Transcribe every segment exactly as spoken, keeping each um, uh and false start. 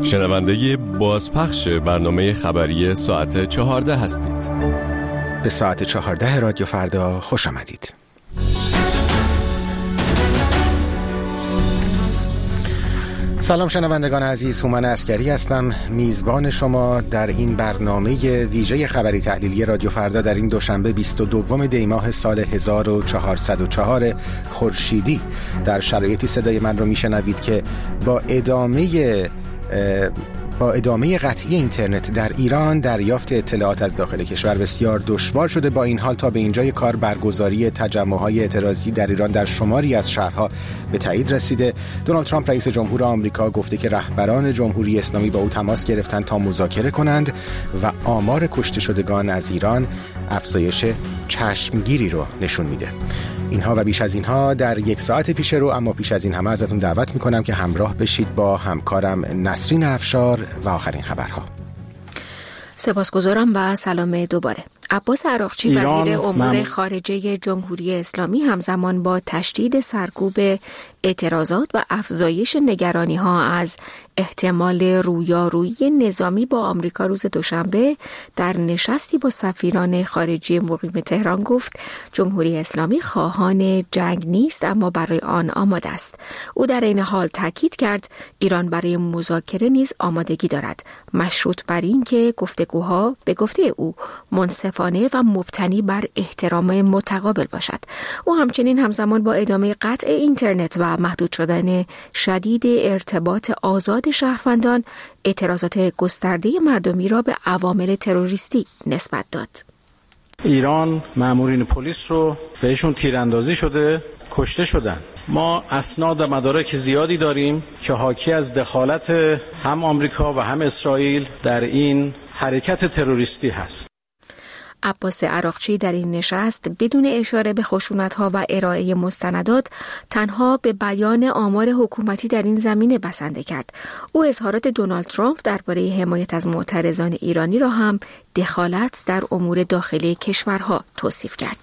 شنونده بازپخش برنامه خبری ساعت چهارده هستید. به ساعت چهارده رادیو فردا خوش آمدید. سلام شنوندگان عزیز، هومن عسکری هستم، میزبان شما در این برنامه ویژه خبری تحلیلی رادیو فردا در این دوشنبه بیست و دوم دی ماه سال هزار و چهارصد و چهار خورشیدی. در شرایطی صدای من رو میشنوید که با ادامه با ادامه قطعی اینترنت در ایران دریافت اطلاعات از داخل کشور بسیار دشوار شده. با این حال تا به اینجای کار برگزاری تجمع‌های اعتراضی در ایران در شماری از شهرها به تایید رسیده. دونالد ترامپ رئیس جمهور آمریکا گفته که رهبران جمهوری اسلامی با او تماس گرفتند تا مذاکره کنند و آمار کشته شدگان از ایران افزایش چشمگیری رو نشون میده. اینها و بیش از اینها در یک ساعت پیش رو، اما پیش از این همه ازتون دعوت میکنم که همراه بشید با همکارم نسرین افشار و آخرین خبرها. سپاسگزارم و سلام دوباره. عباس عراقچی وزیر امور خارجه جمهوری اسلامی همزمان با تشدید سرکوب اعتراضات و افزایش نگرانی‌ها از احتمال رویارویی نظامی با آمریکا روز دوشنبه در نشستی با سفیران خارجی مقیم تهران گفت جمهوری اسلامی خواهان جنگ نیست اما برای آن آماده است. او در این حال تاکید کرد ایران برای مذاکره نیز آمادگی دارد، مشروط بر این که گفتگوها به گفته او منصفانه و مبتنی بر احترام متقابل باشد. او همچنین همزمان با ادامه قطع اینترنت و محدود شدن شدید ارتباط آزاد شهروندان اعتراضات گسترده مردمی را به عوامل تروریستی نسبت داد. ایران مامورین پلیس رو بهشون تیراندازی شده، کشته شدن. ما اسناد و مدارک زیادی داریم که حاکی از دخالت هم آمریکا و هم اسرائیل در این حرکت تروریستی هست. عباس عراقچی در این نشست بدون اشاره به خشونت‌ها و ارائه مستندات تنها به بیان آمار حکومتی در این زمینه بسنده کرد. او اظهارات دونالد ترامپ درباره حمایت از معترضان ایرانی را هم دخالت در امور داخلی کشورها توصیف کرد.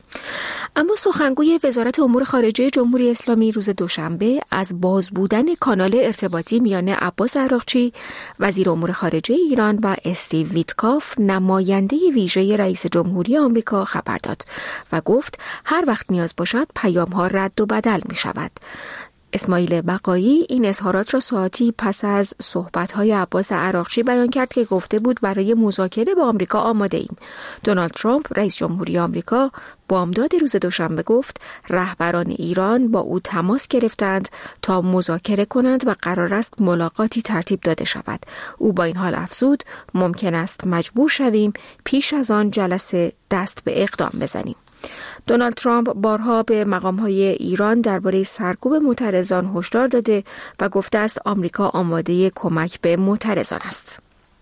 اما سخنگوی وزارت امور خارجه جمهوری اسلامی روز دوشنبه از باز بودن کانال ارتباطی میان عباس عراقچی وزیر امور خارجه ایران و استیو ویتکاف نماینده ویژه رئیس جمهوری آمریکا خبر داد و گفت هر وقت نیاز باشد پیام‌ها رد و بدل می شود. اسماعیل بقایی این اظهارات را ساعتی پس از صحبت‌های عباس عراقچی بیان کرد که گفته بود برای مذاکره با آمریکا آماده ایم. دونالد ترامپ رئیس جمهوری آمریکا بامداد روز دوشنبه گفت رهبران ایران با او تماس گرفتند تا مذاکره کنند و قرار است ملاقاتی ترتیب داده شود. او با این حال افزود ممکن است مجبور شویم پیش از آن جلسه دست به اقدام بزنیم. دونالد ترامپ بارها به مقام‌های ایران درباره سرکوب معترضان هشدار داده و گفته است آمریکا آماده کمک به معترضان است.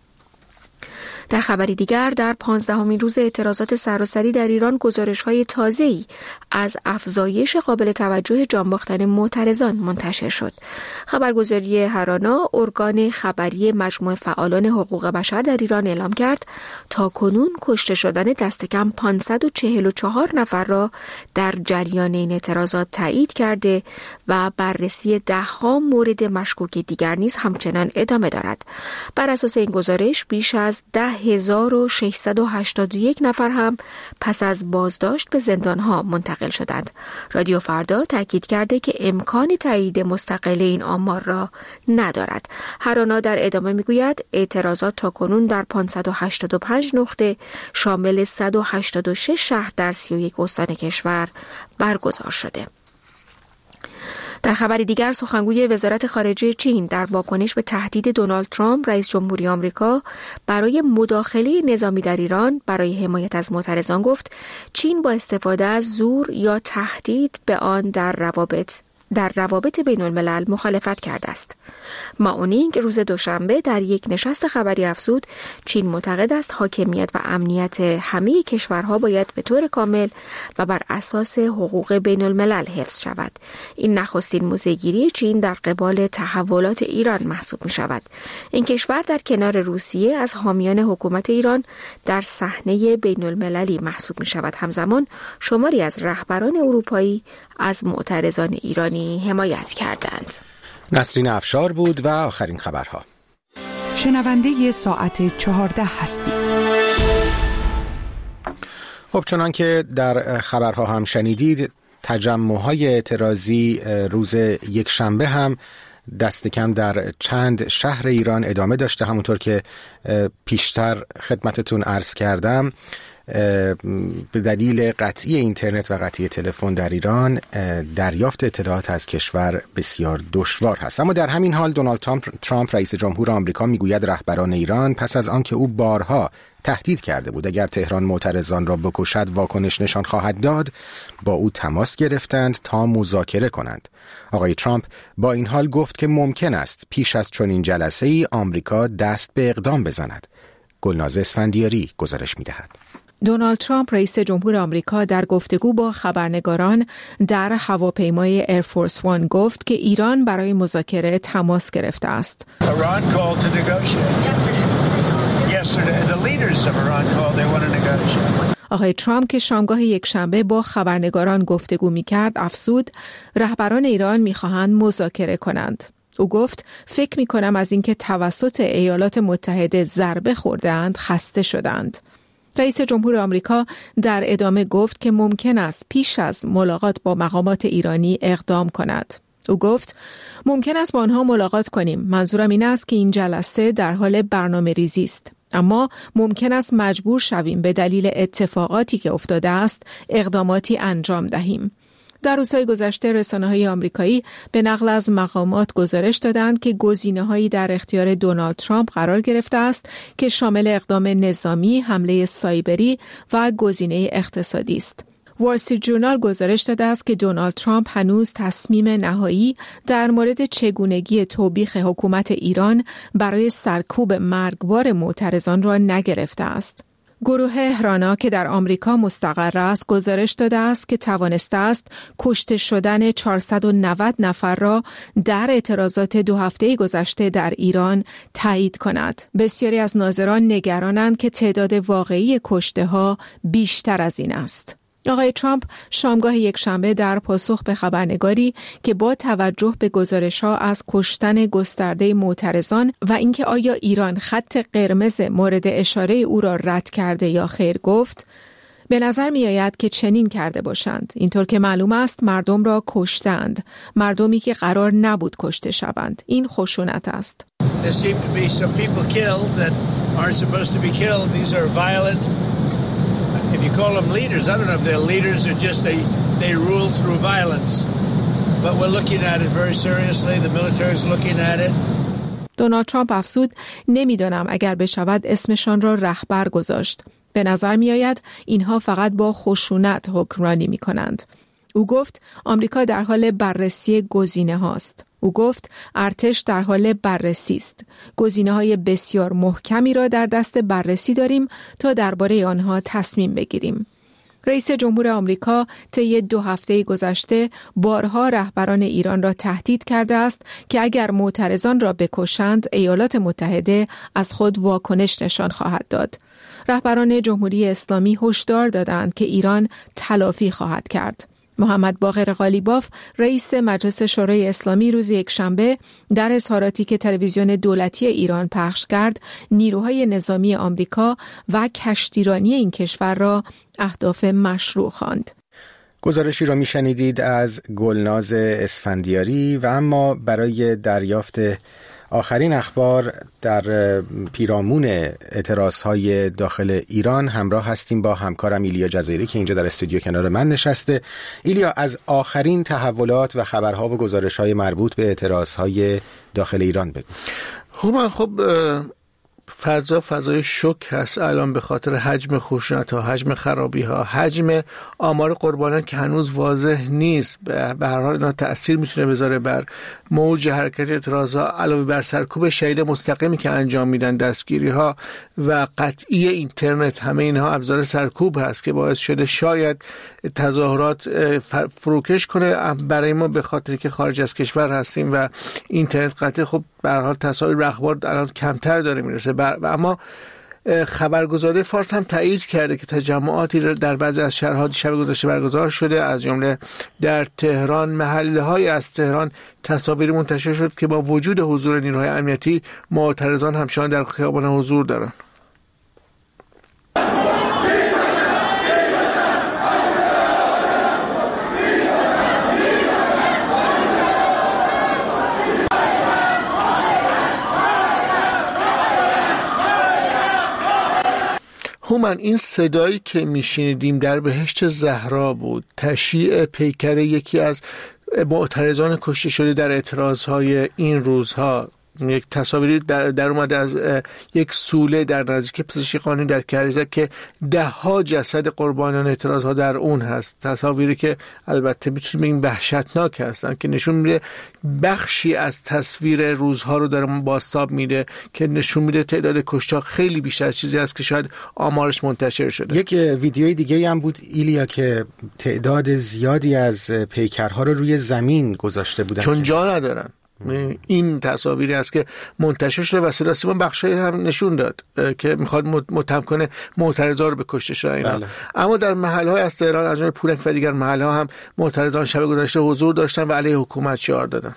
در خبری دیگر در پانزدهمین روز اعتراضات سراسری در ایران گزارش‌های تازه‌ای از افزایش قابل توجه جان باختن معترضان منتشر شد. خبرگزاری هرانا ارگان خبری مجموعه فعالان حقوق بشر در ایران اعلام کرد تا کنون کشته شدن دست کم پانصد و چهل و چهار نفر را در جریان این اعتراضات تایید کرده و بررسی ده‌ها مورد مشکوک دیگر نیز همچنان ادامه دارد. بر اساس این گزارش بیش از ده هزار و ششصد و هشتاد و یک نفر هم پس از بازداشت به زندانها منتقل شدند. رادیو فردا تاکید کرده که امکان تایید مستقل این آمار را ندارد. هرانا در ادامه میگوید اعتراضات تاکنون در پانصد و هشتاد و پنج نقطه شامل صد و هشتاد و شش شهر در سی و یک استان کشور برگزار شده. در خبری دیگر سخنگوی وزارت خارجه چین در واکنش به تهدید دونالد ترامپ رئیس جمهوری آمریکا برای مداخله نظامی در ایران برای حمایت از معترضان گفت چین با استفاده از زور یا تهدید به آن در روابط در روابط بین الملل مخالفت کرده است. ماونینگ روز دوشنبه در یک نشست خبری افزود چین معتقد است حاکمیت و امنیت همه کشورها باید به طور کامل و بر اساس حقوق بین الملل حفظ شود. این نخستین موضع‌گیری چین در قبال تحولات ایران محسوب می شود. این کشور در کنار روسیه از حامیان حکومت ایران در صحنه بین المللی محسوب می شود. همزمان شماری از رهبران اروپایی از معترضان ایرانی حمایت کردند. نسرین افشار بود و آخرین خبرها. شنونده ساعت چهارده هستید. خب چنان که در خبرها هم شنیدید، تجمع‌های اعتراضی روز یک شنبه هم دست کم در چند شهر ایران ادامه داشته. همونطور که پیشتر خدمتتون عرض کردم، به دلیل قطعی اینترنت و قطعی تلفن در ایران دریافت اطلاعات از کشور بسیار دشوار هست. اما در همین حال دونالد ترامپ رئیس جمهور آمریکا میگوید رهبران ایران پس از آنکه او بارها تهدید کرده بود اگر تهران معترضان را بکشد واکنش نشان خواهد داد، با او تماس گرفتند تا مذاکره کنند. آقای ترامپ با این حال گفت که ممکن است پیش از چنین جلسه‌ای آمریکا دست به اقدام بزند. گلناز اسفندیاری گزارش می‌دهد. دونالد ترامپ رئیس جمهور آمریکا در گفتگو با خبرنگاران در هواپیمای ایرفورس وان گفت که ایران برای مذاکره تماس گرفته است. آقای ترامپ که شامگاه یک شنبه با خبرنگاران گفتگو می‌کرد افزود رهبران ایران می‌خواهند مذاکره کنند. او گفت فکر می‌کنم از اینکه توسط ایالات متحده ضربه خورده‌اند خسته شدند. رئیس جمهور آمریکا در ادامه گفت که ممکن است پیش از ملاقات با مقامات ایرانی اقدام کند. او گفت ممکن است با آنها ملاقات کنیم. منظورم این است که این جلسه در حال برنامه ریزی است. اما ممکن است مجبور شویم به دلیل اتفاقاتی که افتاده است اقداماتی انجام دهیم. در روزهای گذشته رسانه‌های آمریکایی به نقل از مقامات گزارش دادند که گزینه‌هایی در اختیار دونالد ترامپ قرار گرفته است که شامل اقدام نظامی، حمله سایبری و گزینه اقتصادی است. وال استریت ژورنال گزارش داده است که دونالد ترامپ هنوز تصمیم نهایی در مورد چگونگی توبیخ حکومت ایران برای سرکوب مرگبار معترضان را نگرفته است. گروه هرانا که در آمریکا مستقر است گزارش داده است که توانسته است کشته شدن چهارصد و نود نفر را در اعتراضات دو هفته گذشته در ایران تایید کند. بسیاری از ناظران نگرانند که تعداد واقعی کشته ها بیشتر از این است. آقای ترامپ شامگاه یک شنبه در پاسخ به خبرنگاری که با توجه به گزارش‌ها از کشتن گسترده معترضان و اینکه آیا ایران خط قرمز مورد اشاره او را رد کرده یا خیر گفت، به نظر می آید که چنین کرده باشند. اینطور که معلوم است مردم را کشتند، مردمی که قرار نبود کشته شوند. این خشونت است. There seem to be some people killed that aren't supposed to be killed. These are violent. If you call them leaders, I don't know if they're leaders or just they, they rule through violence. But we're looking at it very seriously. The military is looking at it. دونالد ترامپ افزود نمیدانم اگر بشود اسمشان را رهبر گذاشت. به نظر می آید اینها فقط با خشونت حکمرانی می کنند. او گفت آمریکا در حال بررسی گزینه هاست. او گفت ارتش در حال بررسی است. گزینه‌های بسیار محکمی را در دست بررسی داریم تا درباره آنها تصمیم بگیریم. رئیس جمهور آمریکا طی دو هفته گذشته بارها رهبران ایران را تهدید کرده است که اگر معترضان را بکشند ایالات متحده از خود واکنش نشان خواهد داد. رهبران جمهوری اسلامی هشدار دادند که ایران تلافی خواهد کرد. محمد باقر قالیباف رئیس مجلس شورای اسلامی روز یکشنبه در اظهاراتی که تلویزیون دولتی ایران پخش کرد نیروهای نظامی آمریکا و کشتیرانی این کشور را اهداف مشروع خواند. گزارشی را میشنیدید از گلناز اسفندیاری. و اما برای دریافت آخرین اخبار در پیرامون اعتراضهای داخل ایران همراه هستیم با همکارم ایلیا جزایری که اینجا در استودیو کنار من نشسته. ایلیا، از آخرین تحولات و خبرها و گزارش‌های مربوط به اعتراضهای داخل ایران بگو. خب خب فضا فضای شوک هست الان به خاطر حجم خشونت ها، حجم خرابی ها، حجم آمار قربانیان که هنوز واضح نیست. به هر حال اینا تأثیر میتونه بذاره بر موج حرکت اعتراض ها، علاوه بر سرکوب شدید مستقیمی که انجام میدن، دستگیری ها و قطعی اینترنت، همه اینها ابزار سرکوب هست که باعث شده شاید تظاهرات فروکش کنه برای ما به خاطر که خارج از کشور هستیم و اینترنت قطع. خب به هر حال تصاویر رخبار الان کمتر داره میرسه. و اما خبرگزاری فارس هم تایید کرده که تجمعاتی در بعضی از شهرها شب گذشته برگزار شده، از جمله در تهران محله‌های از تهران تصاویر منتشر شد که با وجود حضور نیروهای امنیتی معترضان همچنان در خیابان حضور دارند. هومن، این صدایی که میشنیدیم در بهشت زهرا بود، تشییع پیکر یکی از معترضان کشته شده در اعتراضهای این روزها. یک تصاویری در, در اومده از یک سوله در نزدیک پزشکی قانونی در کریزک که ده ها جسد قربانیان اعتراض ها در اون هست. تصاویری که البته میتونیم بگیم وحشتناک هستن که نشون میده بخشی از تصویر روزها رو در بازتاب میده که نشون میده تعداد کشته خیلی بیشتر از چیزی است که شاید آمارش منتشر شده. یک ویدیوی دیگه هم بود ایلیا که تعداد زیادی از پیکرها رو روی زمین گذاشته بودن چون جا ندارن. این تصاویری است که منتشر شده و صدا سیما بخشی هم نشون داد که میخواد متهم کنه معترضان رو به کشته شدن. بله. اما در محلهای از تهران از جمله پورک و دیگر محلها هم معترضان شب گذشته حضور داشتن و علیه حکومت شعار دادن.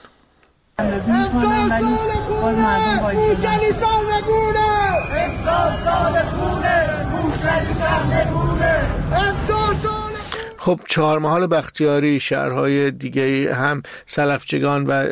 خب چهارمحال بختیاری، شهرهای دیگه هم سلفچگان و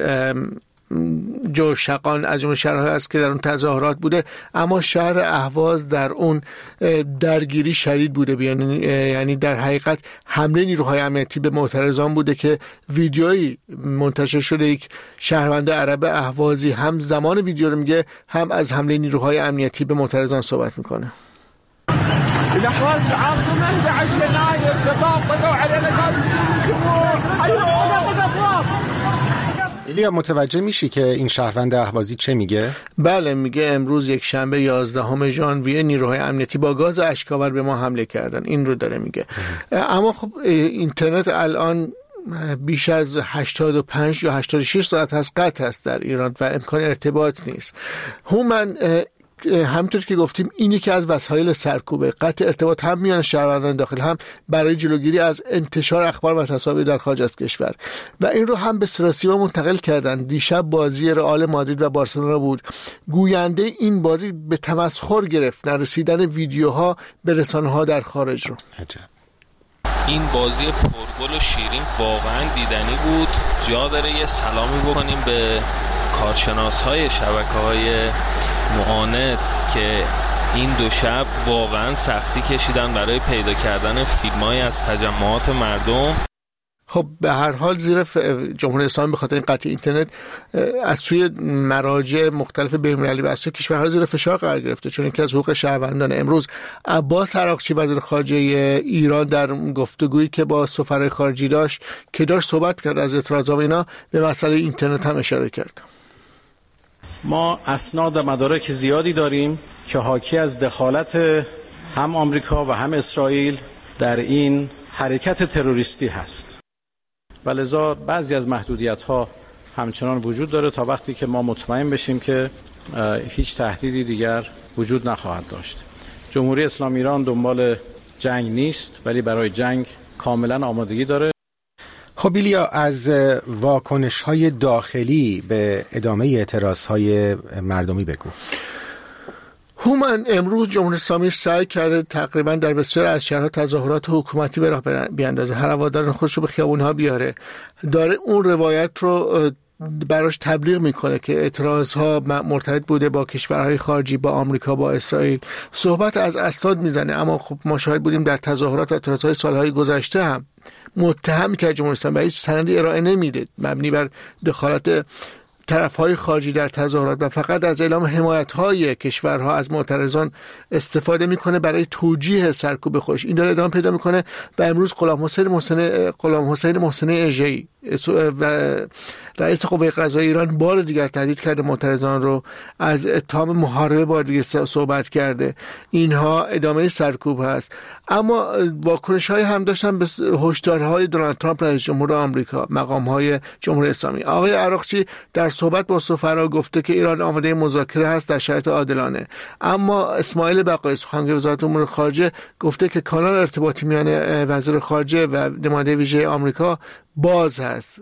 جوشقان از جمله شهرهایی است که در اون تظاهرات بوده، اما شهر اهواز در اون درگیری شدید بوده. یعنی یعنی در حقیقت حمله نیروهای امنیتی به معترضان بوده که ویدیویی منتشر شده، یک شهروند عرب اهوازی هم زمان ویدیو رو میگه هم از حمله نیروهای امنیتی به معترضان صحبت میکنه. الأحوال عاصمة بعد يناير شباب طلعوا علينا ایلیا متوجه میشی که این شهروند اهوازی چه میگه؟ بله، میگه امروز یک شنبه یازدهم ژانویه نیروهای امنیتی با گاز اشک‌آور به ما حمله کردن. این رو داره میگه. اما خب اینترنت الان بیش از هشتاد و پنج یا هشتاد و شش ساعت هست قطع هست در ایران و امکان ارتباط نیست. هومن، همونطور که گفتیم این یکی از وسایل سرکوبه، قطع ارتباط هم میان شهروندان داخل هم برای جلوگیری از انتشار اخبار و تصاویر در خارج از کشور و این رو هم به سراسیما منتقل کردن. دیشب بازی رئال مادرید و بارسلونا بود. گوینده این بازی به تمسخر گرفت نرسیدن ویدیوها به رسانه‌ها در خارج رو. عجب. این بازی پرگل و شیرین واقعا دیدنی بود. جا داره یه سلامی بکنیم به کارشناس‌های شبکه‌های معاند که این دو شب واقعا سختی کشیدن برای پیدا کردن فیلم‌های از تجمعات مردم. خب به هر حال زیر جمهوری اسلامی به خاطر این قطع اینترنت از سوی مراجع مختلف بین‌المللی و از سوی کشورها زیر فشار قرار گرفته، چون اینکه از حقوق شهروندان. امروز عباس عراقچی وزیر خارجه ایران در گفتگویی که با سفرای خارجی داشت که داشت صحبت کرد از اعتراضات اینا، به مسئله اینترنت هم اشاره کرد. ما اسناد و مدارک زیادی داریم که حاکی از دخالت هم آمریکا و هم اسرائیل در این حرکت تروریستی هست و لذا بعضی از محدودیت‌ها همچنان وجود داره تا وقتی که ما مطمئن بشیم که هیچ تهدیدی دیگر وجود نخواهد داشت. جمهوری اسلامی ایران دنبال جنگ نیست، ولی برای جنگ کاملا آمادگی داره. خب ایلیا، از واکنش‌های داخلی به ادامه اعتراض‌های مردمی بگو. هومن، امروز جمهوری اسلامی سعی کرده تقریبا در بسیار از شهرها تظاهرات حکومتی به راه بیاندازه، هر هواداران خودش رو به خیابون‌ها بیاره. داره اون روایت رو براش تبلیغ میکنه که اعتراضها مرتبط بوده با کشورهای خارجی، با آمریکا، با اسرائیل. صحبت از اسناد میزنه، اما خب ما شاهد بودیم در تظاهرات و اعتراضهای سالهای گذشته هم متهم که جمهوری اسلامی هیچ سندی ارائه نمیده مبنی بر دخالت طرفهای خارجی در تظاهرات و فقط از اعلام حمایت‌های کشورها از معترضان استفاده میکنه برای توجیه سرکوب خودش. این داره ادامه پیدا میکنه و امروز غلام حسین محسن غلام حسین محسن اژه‌ای و رئیس قوه قضاییه ایران بار دیگر تهدید کرده معترضان رو، از اتهام محاربه بار دیگر صحبت کرده. اینها ادامه سرکوب هست. اما واکنش‌های هم داشتن به هشدارهای دونالد ترامپ رئیس جمهور آمریکا، مقام‌های جمهوری اسلامی. آقای عراقچی در صحبت با سفرا گفته که ایران آماده مذاکره هست در شرایط عادلانه، اما اسماعیل بقایی سخنگوی وزارت امور خارجه گفته که کانال ارتباطی میان وزیر خارجه و نماینده ویژه آمریکا باز هست.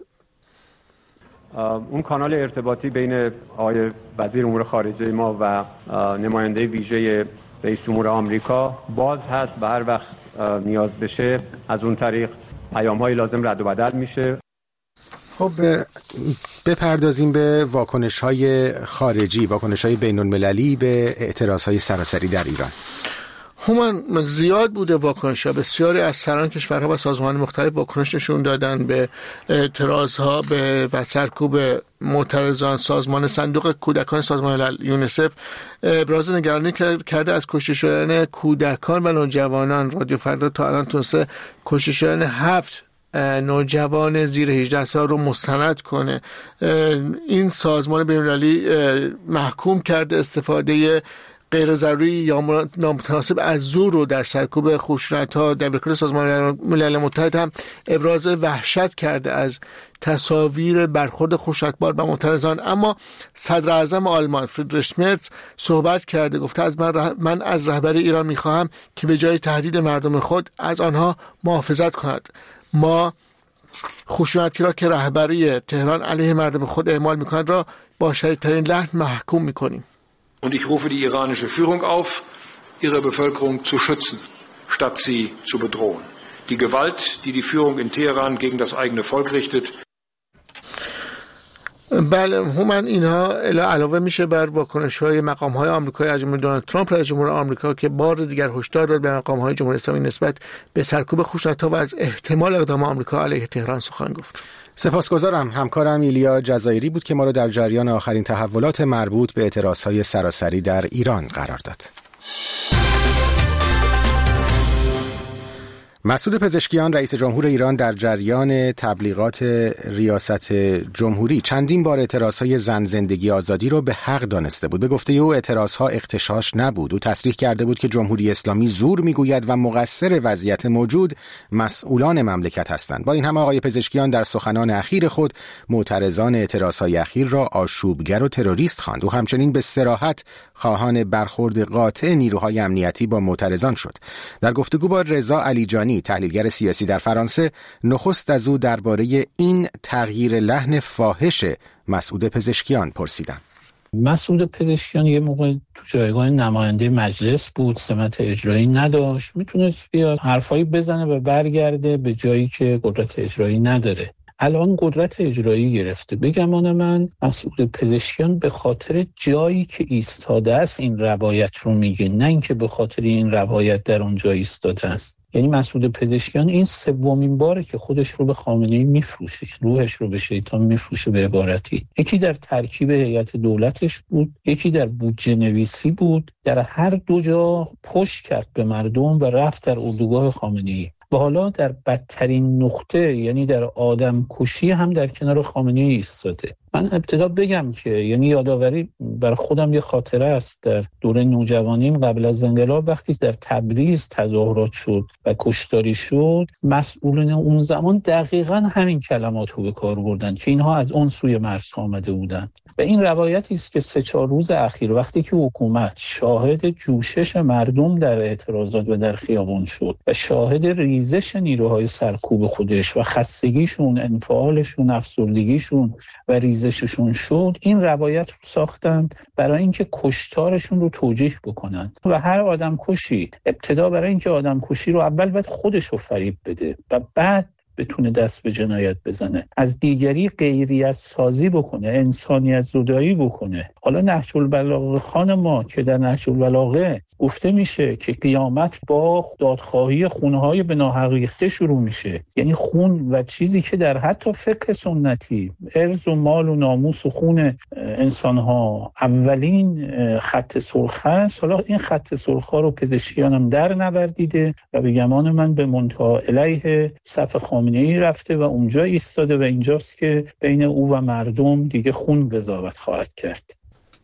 اون کانال ارتباطی بین آقای وزیر امور خارجه ما و نماینده ویژه رئیس جمهور آمریکا باز هست و هر وقت نیاز بشه از اون طریق پیام‌های لازم رد و بدل میشه. خب بپردازیم به واکنش‌های خارجی، واکنش‌های بین‌المللی به اعتراض‌های سراسری در ایران. همان زیاد بوده واکنش‌ها، بسیاری از سران کشورها و سازمان مختلف واکنش نشون دادن به اعتراض‌ها به و سرکوب معترضان. سازمان صندوق کودکان سازمان ملل یونیسف ابراز نگرانی کرده از کشته شدن کودکان و نوجوانان. رادیو فردا تا الان تونسته کشته شدن هفت نوجوان زیر هجده سال رو مستند کنه. این سازمان بین‌المللی محکوم کرده استفاده غیر ضروری یا نامتناسب از زور رو در سرکوب خشونت‌ها. دبیرکل سازمان ملل متحد هم ابراز وحشت کرده از تصاویر برخورد خشونتبار به معترضان. اما صدر اعظم آلمان فریدریش مرتز صحبت کرده، گفته از من, ره... من از رهبری ایران می‌خواهم که به جای تهدید مردم خود از آنها محافظت کند. ما خشونتی را که رهبری تهران علیه مردم خود اعمال می‌کند را با شدیدترین لحن محکوم می‌کنیم. Und ich rufe die iranische Führung auf, ihre Bevölkerung zu schützen, statt sie zu bedrohen. Die Gewalt, die die Führung in Teheran gegen das eigene Volk richtet. بله همان اینها علاوه میشه بر واکنش‌های مقام‌های آمریکایی از جمله دونالد ترامپ رئیس جمهور آمریکا که بار دیگر هشدار داد به مقام‌های جمهوری اسلامی نسبت به سرکوب خشونت‌ها و از احتمال اقدام آمریکا علیه تهران سخن گفت. سپاسگزارم. همکارم ایلیا جزایری بود که ما را در جریان آخرین تحولات مربوط به اعتراضهای سراسری در ایران قرار داد. مسعود پزشکیان رئیس جمهور ایران در جریان تبلیغات ریاست جمهوری چندین بار اعتراضهای زن زندگی آزادی را به حق دانسته بود. به گفته او اعتراضها اغتشاش نبود. او تصریح کرده بود که جمهوری اسلامی زور میگوید و مقصر وضعیت موجود مسئولان مملکت هستند. با این همه آقای پزشکیان در سخنان اخیر خود معترضان اعتراضهای اخیر را آشوبگر و تروریست خواند. او همچنین به صراحت خواهان برخورد قاطع نیروهای امنیتی با معترضان شد. در گفتگو با رضا علیجانی تحلیلگر سیاسی در فرانسه نخست از او درباره این تغییر لحن فاحش مسعود پزشکیان پرسیدم. مسعود پزشکیان یه موقع تو جایگاه نماینده مجلس بود، سمت اجرایی نداشت، میتونست بیاد حرفایی بزنه و برگرده به جایی که قدرت اجرایی نداره. الان قدرت اجرایی گرفته. به گمان من مسعود پزشکیان به خاطر جایی که ایستاده است این روایت رو میگه، نه اینکه به خاطر این روایت در اون جا ایستاده است. یعنی مسعود پزشکیان این سومین باره که خودش رو به خامنه‌ای میفروشه، روحش رو به شیطان میفروشه. به عبارتی یکی در ترکیب هیئت دولتش بود، یکی در بودجه نویسی بود. در هر دو جا پشت کرد به مردم و رفت در اردوگاه خامنه‌ای و حالا در بدترین نقطه یعنی در آدم کشی هم در کنار خامنه‌ای ایستاده. من ابتدا بگم که یعنی یادآوری بر خودم یه خاطره است. در دوره نوجوانیم قبل از انقلاب وقتی در تبریز تظاهرات شد و کشتاری شد، مسئولین اون زمان دقیقاً همین کلمات رو به کار بردن که اینها از اون سوی مرز آمده بودند. و این روایتی است که سه چهار روز اخیر وقتی که حکومت شاهد جوشش مردم در اعتراضات و در خیابان شد و شاهد ریزش نیروهای سرکوب خودش و خستگیشون، انفعالشون، افسردگیشون و ریزششون شد، این روایت رو ساختند برای اینکه کشتارشون رو توجیه بکنند. و هر آدم کشی ابتدا برای اینکه آدم کشی رو اول باید خودش رو فریب بده و بعد بتونه دست به جنایت بزنه، از دیگری غیریت سازی بکنه، انسانیت زدایی بکنه. حالا نهج البلاغه خان ما که در نهج البلاغه گفته میشه که قیامت با دادخواهی خونهای به ناحق ریخته شروع میشه، یعنی خون و چیزی که در حتی فقه سنتی ارز و مال و ناموس و خون انسانها اولین خط سرخ است. حالا این خط سرخ رو پزشکیان هم در نوردیده و به گمان من به منتهی علیه صف خامنه‌ای رفته و اونجا ایستاده و اینجاست که بین او و مردم دیگه خون قضاوت خواهد کرد.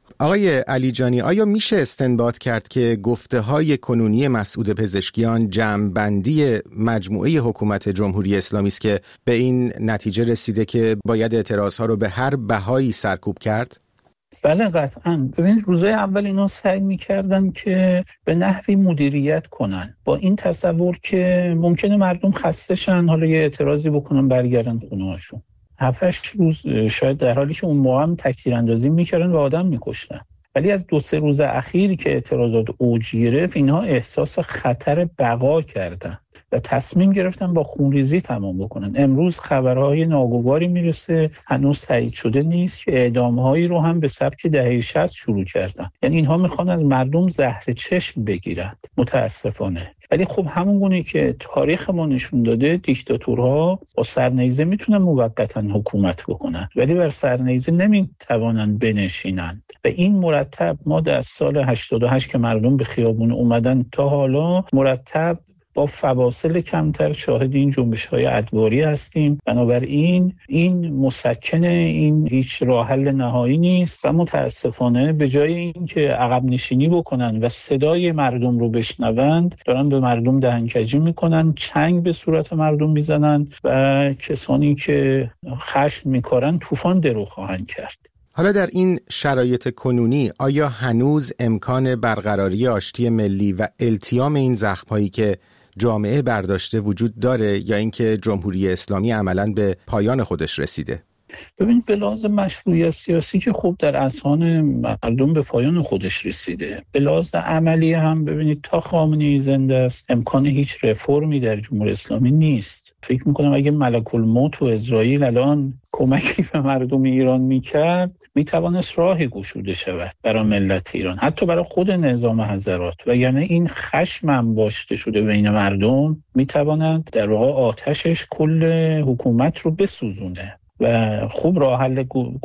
آقای علی جانی، آیا میشه استنباط کرد که گفته های کنونی مسعود پزشکیان جمع‌بندی مجموعه حکومت جمهوری اسلامی است که به این نتیجه رسیده که باید اعتراض ها رو به هر بهایی سرکوب کرد؟ بله قطعاً. ببینید روزای اول اینا سعی می‌کردن که به نحوی مدیریت کنن با این تصور که ممکنه مردم خسته شن، حالا یه اعتراضی بکنن برگردن خونه‌هاشون. هفت هشت روز شاید در حالی که اون موقع هم تکتیراندازی می‌کردن و آدم می‌کشتن. ولی از دو سه روز اخیری که اعتراضات اوج گرفت، اینها احساس خطر بقا کردن و تصمیم گرفتن با خونریزی تمام بکنن. امروز خبرهای ناگواری میرسه، هنوز تایید شده نیست، که اعدام‌هایی رو هم به سبک دهه شصت شروع کردن. یعنی اینها میخوان از مردم زهر چشم بگیرند متاسفانه. ولی خب همون گونه که تاریخ ما نشون داده، دیکتاتورها با سرنیزه میتونن موقتا حکومت بکنن ولی بر سرنیزه نمیتوانن بنشینن. و این مرتب ما در سال هشتاد و هشت که مردم به خیابون اومدن تا حالا مرتب با فواصل کمتر شاهد این جنبش‌های ادواری هستیم. بنابراین این مسکن این هیچ راه حل نهایی نیست و متاسفانه به جای اینکه عقب نشینی بکنن و صدای مردم رو بشنوند، دارن به مردم دهنکجی میکنن، چنگ به صورت مردم میزنن و کسانی که خشم میکارن طوفان درو خواهند کرد. حالا در این شرایط کنونی آیا هنوز امکان برقراری آشتی ملی و التیام این زخم‌هایی که جامعه برداشته وجود داره، یا اینکه جمهوری اسلامی عملاً به پایان خودش رسیده؟ ببینید به لحاظ مشروعیت سیاسی که خوب در اذهان مردم به پایان خودش رسیده. به لحاظ عملی هم ببینید تا خامنه‌ای زنده است امکان هیچ رفرمی در جمهوری اسلامی نیست. فکر میکنم اگه ملک الموت و اسرائیل الان کمکی به مردم ایران میکرد، میتوانست راهی گشوده شود برای ملت ایران، حتی برای خود نظام حضرات. و یعنی این خشم انباشته شده بین مردم میتواند در واقع آتشش کل حکومت رو بسوزونه. و خوب راه حل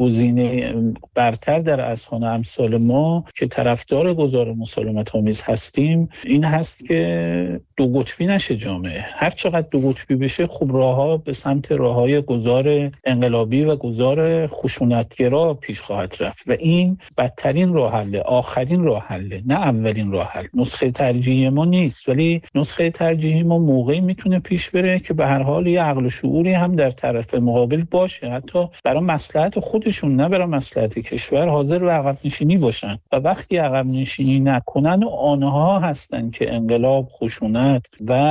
گزینه برتر در اذهان امثال ما که طرفدار گذار مسالمت‌آمیز هستیم این هست که دو قطبی نشه جامعه. هر چقدر دو قطبی بشه خوب راهها به سمت راههای گذار انقلابی و گذار خشونتگرا پیش خواهد رفت و این بدترین راه حل، آخرین راه حل، نه اولین راه حل. نسخه ترجیحی ما نیست، ولی نسخه ترجیحی ما موقعی میتونه پیش بره که به هر حال یه عقل و شعوری هم در طرف مقابل باشه، حتی برای مصلحت خودشون نه برای مصلحت کشور حاضر به عقب نشینی باشن. و وقتی عقب نشینی نکنن، آنها هستن که انقلاب، خشونت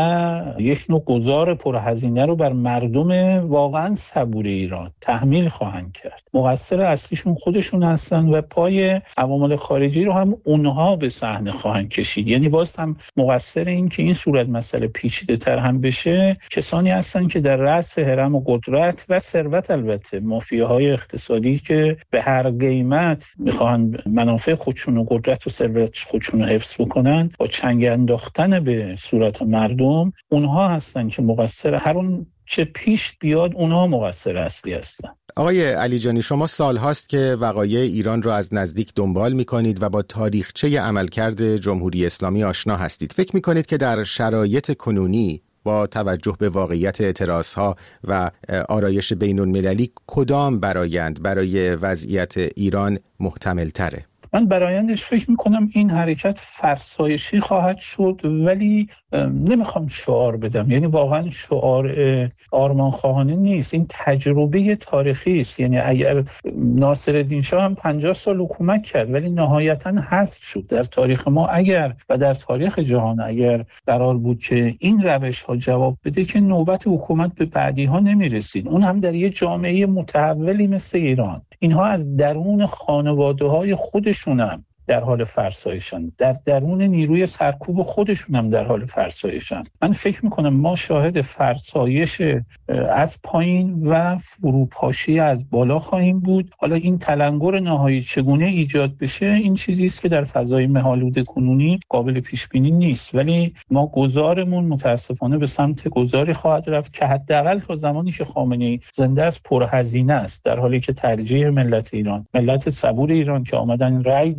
و یک نوع گذار پرهزینه رو بر مردم واقعا صبور ایران تحمیل خواهند کرد. مقصر اصلیشون خودشون هستن و پای عوامل خارجی رو هم اونها به صحنه خواهند کشید. یعنی باز هم مقصر این که این صورت مسئله پیچیده تر هم بشه کسانی هستن که در رأس هرم و قدرت و ثروت، البته مافیاهای اقتصادی که به هر قیمت میخوان منافع خودشون و قدرت و ثروت خودشون رو حفظ بکنن، با چنگ انداختن به صورت مردم، اونها هستن که مقصر هر اون چه پیش بیاد، اونها مقصر اصلی هستن. آقای علی جانی، شما سال هاست که وقایع ایران را از نزدیک دنبال می کنید و با تاریخچه عملکرد جمهوری اسلامی آشنا هستید. فکر می کنید که در شرایط کنونی با توجه به واقعیت اعتراضها و آرایش بین المللی کدام برآیند برای وضعیت ایران محتمل تره؟ من برایندش فکر میکنم این حرکت فرسایشی خواهد شد، ولی نمیخوام شعار بدم، یعنی واقعا شعار آرمان خواهانه نیست، این تجربه تاریخی است. یعنی اگر ناصرالدین شاه هم پنجاه سال حکومت کرد ولی نهایتا حذف شد. در تاریخ ما اگر و در تاریخ جهان اگر قرار بود که این روش ها جواب بده که نوبت حکومت به بعدی ها نمیرسید، اون هم در یه جامعه متحولی مثل ایران. اینها از درون خانواده های خودشونم در حال فرسایشن، در درون نیروی سرکوب خودشون هم در حال فرسایشن. من فکر میکنم ما شاهد فرسایش از پایین و فروپاشی از بالا خواهیم بود. حالا این تلنگر نهایی چگونه ایجاد بشه، این چیزی است که در فضای مه‌آلود کنونی قابل پیش بینی نیست، ولی ما گذارمون متاسفانه به سمت گذاری خواهد رفت که حداقل تا زمانی که خامنه‌ای زنده است پرهزینه است، در حالی که ترجیح ملت ایران، ملت صبور ایران که آمدن رأی دادن،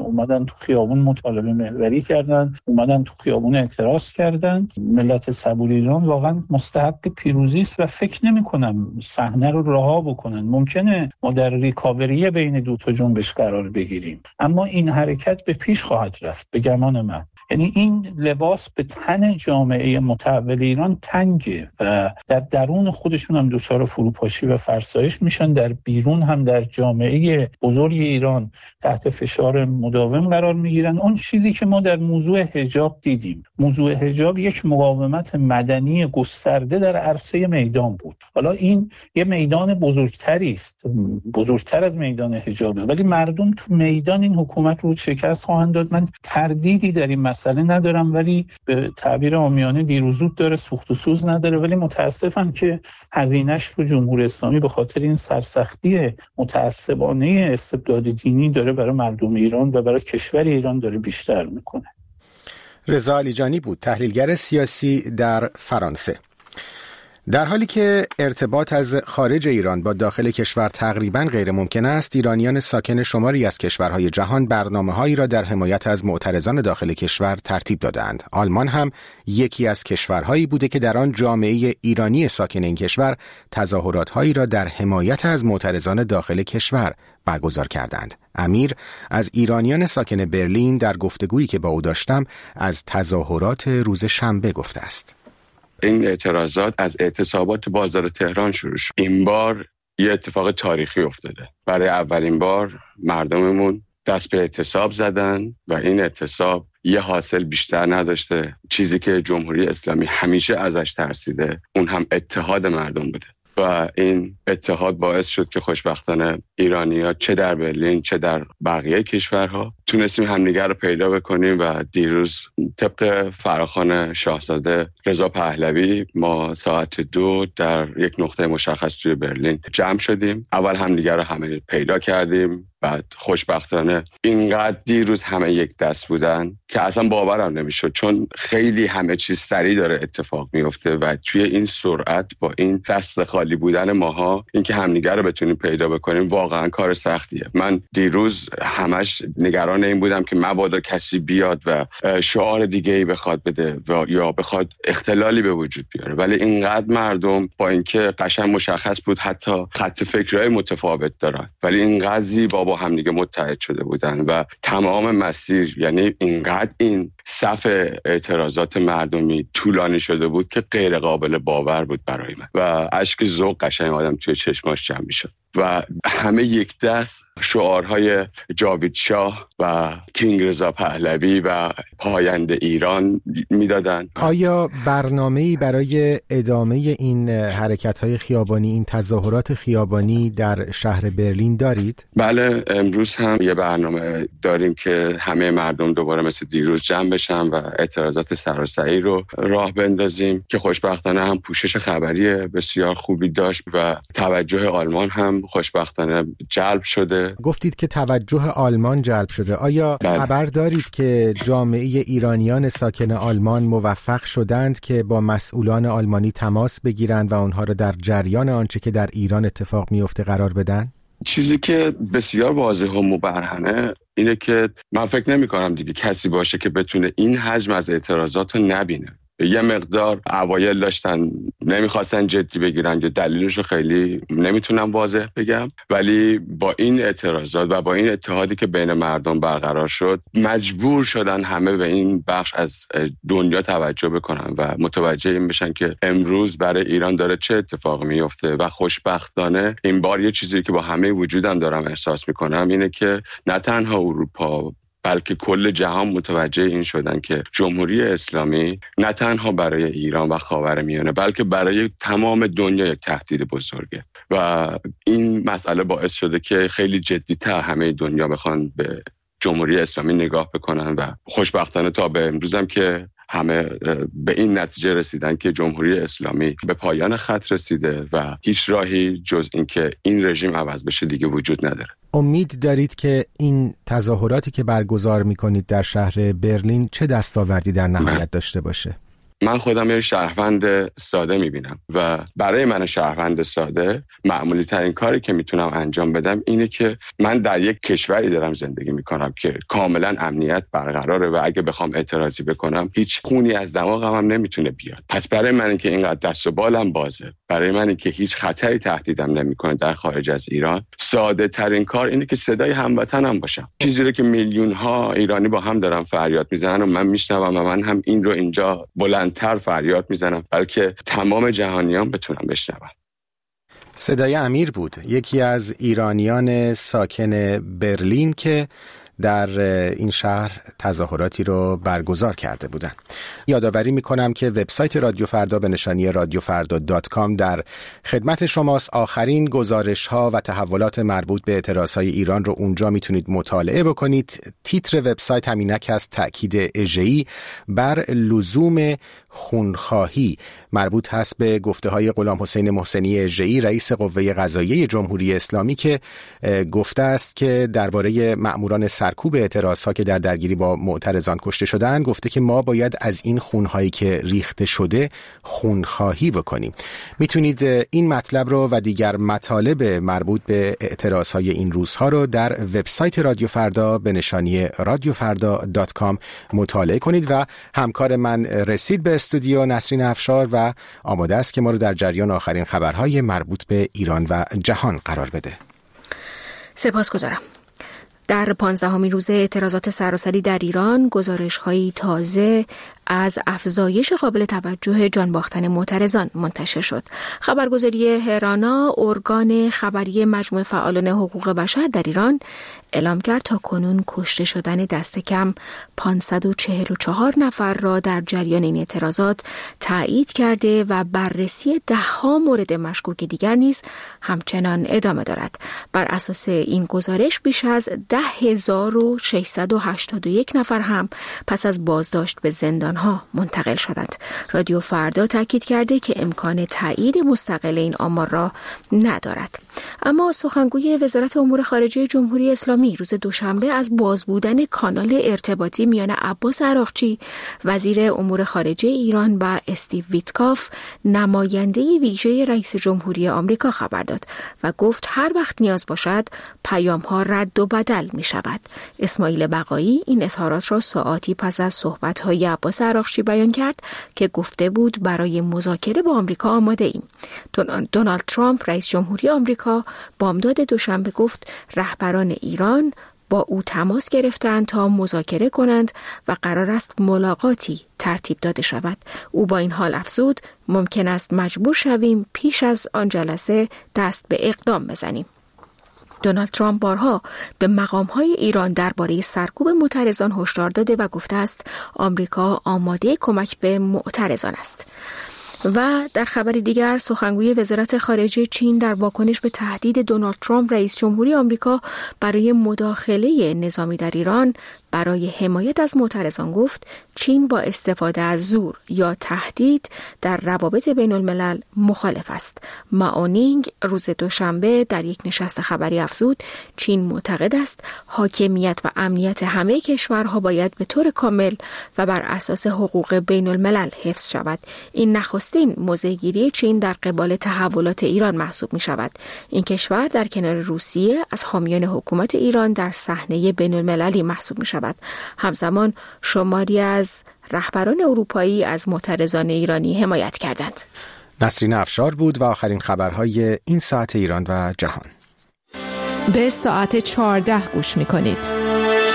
اومدن تو خیابون مطالبه محوری کردن، اومدن تو خیابون اعتراض کردن. ملت صبور ایران واقعا مستحق پیروزی است و فکر نمی‌کنم صحنه رو رها بکنن. ممکنه ما در ریکاوری بین دو تا جنبش قرار بگیریم، اما این حرکت به پیش خواهد رفت به گمان من. یعنی این لباس به تن جامعه متحول ایران تنگه و در درون خودشون هم دچار فروپاشی و فرسایش میشن، در بیرون هم در جامعه بزرگ ایران تحت فشار مداوم قرار میگیرن. اون چیزی که ما در موضوع حجاب دیدیم، موضوع حجاب یک مقاومت مدنی گسترده در عرصه میدان بود. حالا این یه میدان بزرگتری است، بزرگتر از میدان حجابه، ولی مردم تو میدان این حکومت رو شکست خواهند داد. من تردیدی در این مسئله ندارم، ولی به تعبیر عامیانه دیر و زود داره، سوخت و سوز نداره. ولی متاسفم که هزینه‌اش رو جمهوری اسلامی به خاطر این سرسختی متعصبانه استبداد دینی داره برای مردم ایران و برای کشور ایران داره بیشتر میکنه. رضا علیجانی بود، تحلیلگر سیاسی در فرانسه. در حالی که ارتباط از خارج ایران با داخل کشور تقریباً غیر ممکن است، ایرانیان ساکن شماری از کشورهای جهان برنامه‌هایی را در حمایت از معترضان داخل کشور ترتیب دادند. آلمان هم یکی از کشورهایی بوده که در آن جامعه ایرانی ساکن این کشور تظاهرات‌هایی را در حمایت از معترضان داخل کشور برگزار کردند. امیر از ایرانیان ساکن برلین در گفتگویی که با او داشتم از تظاهرات روز شنبه گفته است. این اعتراضات از اعتصابات بازار تهران شروع شد. این بار یه اتفاق تاریخی افتاده. برای اولین بار مردممون دست به اعتصاب زدن و این اعتصاب یه حاصل بیشتر نداشته. چیزی که جمهوری اسلامی همیشه ازش ترسیده، اون هم اتحاد مردم بوده و این اتحاد باعث شد که خوشبختانه ایرانی‌ها چه در برلین چه در بقیه کشورها تونستیم همدیگر رو پیدا بکنیم و دیروز طبق فراخوان شاهزاده رضا پهلوی ما ساعت دو در یک نقطه مشخص توی برلین جمع شدیم. اول همدیگر رو همه پیدا کردیم، بعد خوشبختانه اینقدر دیروز همه یک دست بودن که اصلا باورم نمیشد، چون خیلی همه چیز سریع داره اتفاق میفته و توی این سرعت با این دست خالی بودن ماها اینکه همدیگر رو بتونیم پیدا بکنیم واقعا کار سختیه. من دیروز همش نگران این بودم که مبادا کسی بیاد و شعار دیگه ای بخواد بده و یا بخواد اختلالی به وجود بیاره، ولی اینقدر مردم با اینکه قشنگ مشخص بود حتی خط فکرهای متفاوت دارن، ولی اینقدر زیبا با هم دیگه متحد شده بودن و تمام مسیر، یعنی اینقدر این صف اعتراضات مردمی طولانی شده بود که غیر قابل باور بود برای من و اشک ذوق قشنگ آدم توی چشماش جمع میشد و همه یک دست شعارهای جاوید شاه و کینگ رضا پهلوی و پاینده ایران میدادن. آیا برنامه‌ای برای ادامه این حرکت‌های خیابانی، این تظاهرات خیابانی در شهر برلین دارید؟ بله، امروز هم یه برنامه داریم که همه مردم دوباره مثل دیروز جمع بشن و اعتراضات سراسری رو راه بندازیم که خوشبختانه هم پوشش خبری بسیار خوبی داشت و توجه آلمان هم خوشبختانه جلب شده. گفتید که توجه آلمان جلب شده. آیا بله. خبر دارید که جامعه ایرانیان ساکن آلمان موفق شدند که با مسئولان آلمانی تماس بگیرند و آنها را در جریان آنچه که در ایران اتفاق میفته قرار بدن؟ چیزی که بسیار واضح و مبرهنه اینه که من فکر نمی کنم دیگه کسی باشه که بتونه این حجم از اعتراضات رو نبینه. یه مقدار اوایل داشتن نمیخواستن جدی بگیرن که دلیلش رو خیلی نمیتونم واضح بگم، ولی با این اعتراضات و با این اتحادی که بین مردم برقرار شد مجبور شدن همه به این بخش از دنیا توجه بکنن و متوجه این بشن که امروز برای ایران داره چه اتفاق میفته و خوشبختانه این بار یه چیزی که با همه وجودم دارم احساس میکنم اینه که نه تنها اروپا بلکه کل جهان متوجه این شدن که جمهوری اسلامی نه تنها برای ایران و خاورمیانه بلکه برای تمام دنیا یک تهدید بزرگه و این مسئله باعث شده که خیلی جدی‌تر همه دنیا بخوان به جمهوری اسلامی نگاه بکنن و خوشبختانه تا به امروزم که همه به این نتیجه رسیدن که جمهوری اسلامی به پایان خط رسیده و هیچ راهی جز این که این رژیم عوض بشه دیگه وجود نداره. امید دارید که این تظاهراتی که برگزار می‌کنید در شهر برلین چه دستاوردی در نهایت داشته باشه؟ من خودم یه شهروند ساده میبینم و برای من شهروند ساده معمولی ترین کاری که میتونم انجام بدم اینه که من در یک کشوری دارم زندگی میکنم که کاملا امنیت برقراره و اگه بخوام اعتراضی بکنم هیچ خونی از دماغم هم نمیتونه بیاد. پس برای من که اینقدر دست و بالم بازه، برای من که هیچ خطری تهدیدم نمیکنه در خارج از ایران، ساده ترین کار اینه که صدای هموطنم باشم. چیزی رو که میلیون ها ایرانی با هم دارن فریاد میزنن و من میشنوم و من هم این رو اینجا بلندتر فریاد میزنم بلکه تمام جهانیان بتونن بشنون. صدای امیر بود، یکی از ایرانیان ساکن برلین که در این شهر تظاهراتی رو برگزار کرده بودند. یادآوری میکنم که وبسایت رادیو فردا به نشانی رادیو فردا دات کام در خدمت شماست. آخرین گزارش ها و تحولات مربوط به اعتراض های ایران رو اونجا میتونید مطالعه بکنید. تیتر وبسایت همینک است: تأکید اژه‌ای بر لزوم خونخواهی. مربوط هست به گفته های غلام حسین محسنی اژه‌ای، رئیس قوه قضاییه جمهوری اسلامی، که گفته است که درباره مأموران سرکوب اعتراضها که در درگیری با معترضان کشته شدند، گفته که ما باید از این خونهایی که ریخته شده خونخواهی بکنیم. میتونید این مطلب رو و دیگر مطالب مربوط به اعتراضهای این روزها رو در وبسایت رادیو فردا به نشانی رادیو فردا دات کام مطالعه کنید و همکار من رسید به استودیو، نسرین افشار، و آماده است که ما رو در جریان آخرین خبرهای مربوط به ایران و جهان قرار بده. سپاسگزارم. در پانزدهمین روز اعتراضات سراسری در ایران گزارش‌هایی تازه از افزایش قابل توجه جان باختن معترضان منتشر شد. خبرگزاری هرانا، ارگان خبری مجموعه فعالان حقوق بشر در ایران، اعلام کرد تا کنون کشته شدن دست کم پانصد و چهل و چهار نفر را در جریان این اعتراضات تایید کرده و بررسی ده‌ها مورد مشکوک دیگر نیز همچنان ادامه دارد. بر اساس این گزارش بیش از ده هزار و ششصد و هشتاد و یک نفر هم پس از بازداشت به زندانها منتقل شدند. رادیو فردا تاکید کرده که امکان تایید مستقل این آمار را ندارد. اما سخنگوی وزارت امور خارجه جمهوری اسلامی روز دوشنبه از باز بودن کانال ارتباطی میان عباس عراقچی وزیر امور خارجه ایران و استیو ویتکاف نماینده ویژه رئیس جمهوری آمریکا خبر داد و گفت هر وقت نیاز باشد پیام‌ها رد و بدل می شود. اسماعیل بقایی این اظهارات را ساعاتی پس از صحبت‌های عباس عراقچی بیان کرد که گفته بود برای مذاکره با آمریکا آماده ایم. دونالد ترامپ رئیس جمهوری آمریکا بامداد دوشنبه گفت رهبران ایران با او تماس گرفتند تا مذاکره کنند و قرار است ملاقاتی ترتیب داده شود. او با این حال افزود ممکن است مجبور شویم پیش از آن جلسه دست به اقدام بزنیم. دونالد ترامپ بارها به مقام‌های ایران درباره سرکوب معترضان هشدار داده و گفته است آمریکا آماده کمک به معترضان است. و در خبر دیگر، سخنگوی وزارت خارجه چین در واکنش به تهدید دونالد ترامپ رئیس جمهوری آمریکا برای مداخله نظامی در ایران برای حمایت از معترضان گفت چین با استفاده از زور یا تهدید در روابط بین الملل مخالف است. ماونینگ روز دوشنبه در یک نشست خبری افزود چین معتقد است حاکمیت و امنیت همه کشورها باید به طور کامل و بر اساس حقوق بین الملل حفظ شود. این نخستین موضع‌گیری چین در قبال تحولات ایران محسوب می شود. این کشور در کنار روسیه از حامیان حکومت ایران در صحنه بین المللی محسوب می شود. همزمان شماری از رهبران اروپایی از معترضان ایرانی حمایت کردند. نسرین افشار بود و آخرین خبرهای این ساعت ایران و جهان. به ساعت چهارده گوش می کنید.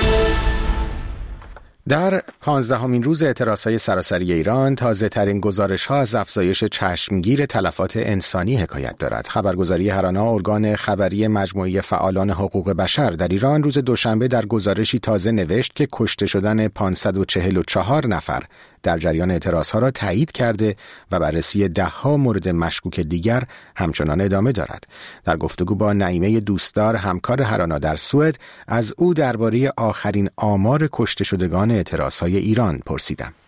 در پانزدهمین روز اعتراضهای سراسری ایران، تازه ترین گزارش ها از افزایش چشمگیر تلفات انسانی حکایت دارد. خبرگزاری هرانا، ارگان خبری مجموعه فعالان حقوق بشر در ایران، روز دوشنبه در گزارشی تازه نوشت که کشته شدن پانصد و چهل و چهار نفر در جریان اعتراضها را تایید کرده و بررسی ده‌ها مورد مشکوک دیگر همچنان ادامه دارد. در گفتگو با نعیمه دوستدار، همکار هرانا در سوئد، از او درباره آخرین آمار کشته شدگان اعتراضهای ایران پرسیدم.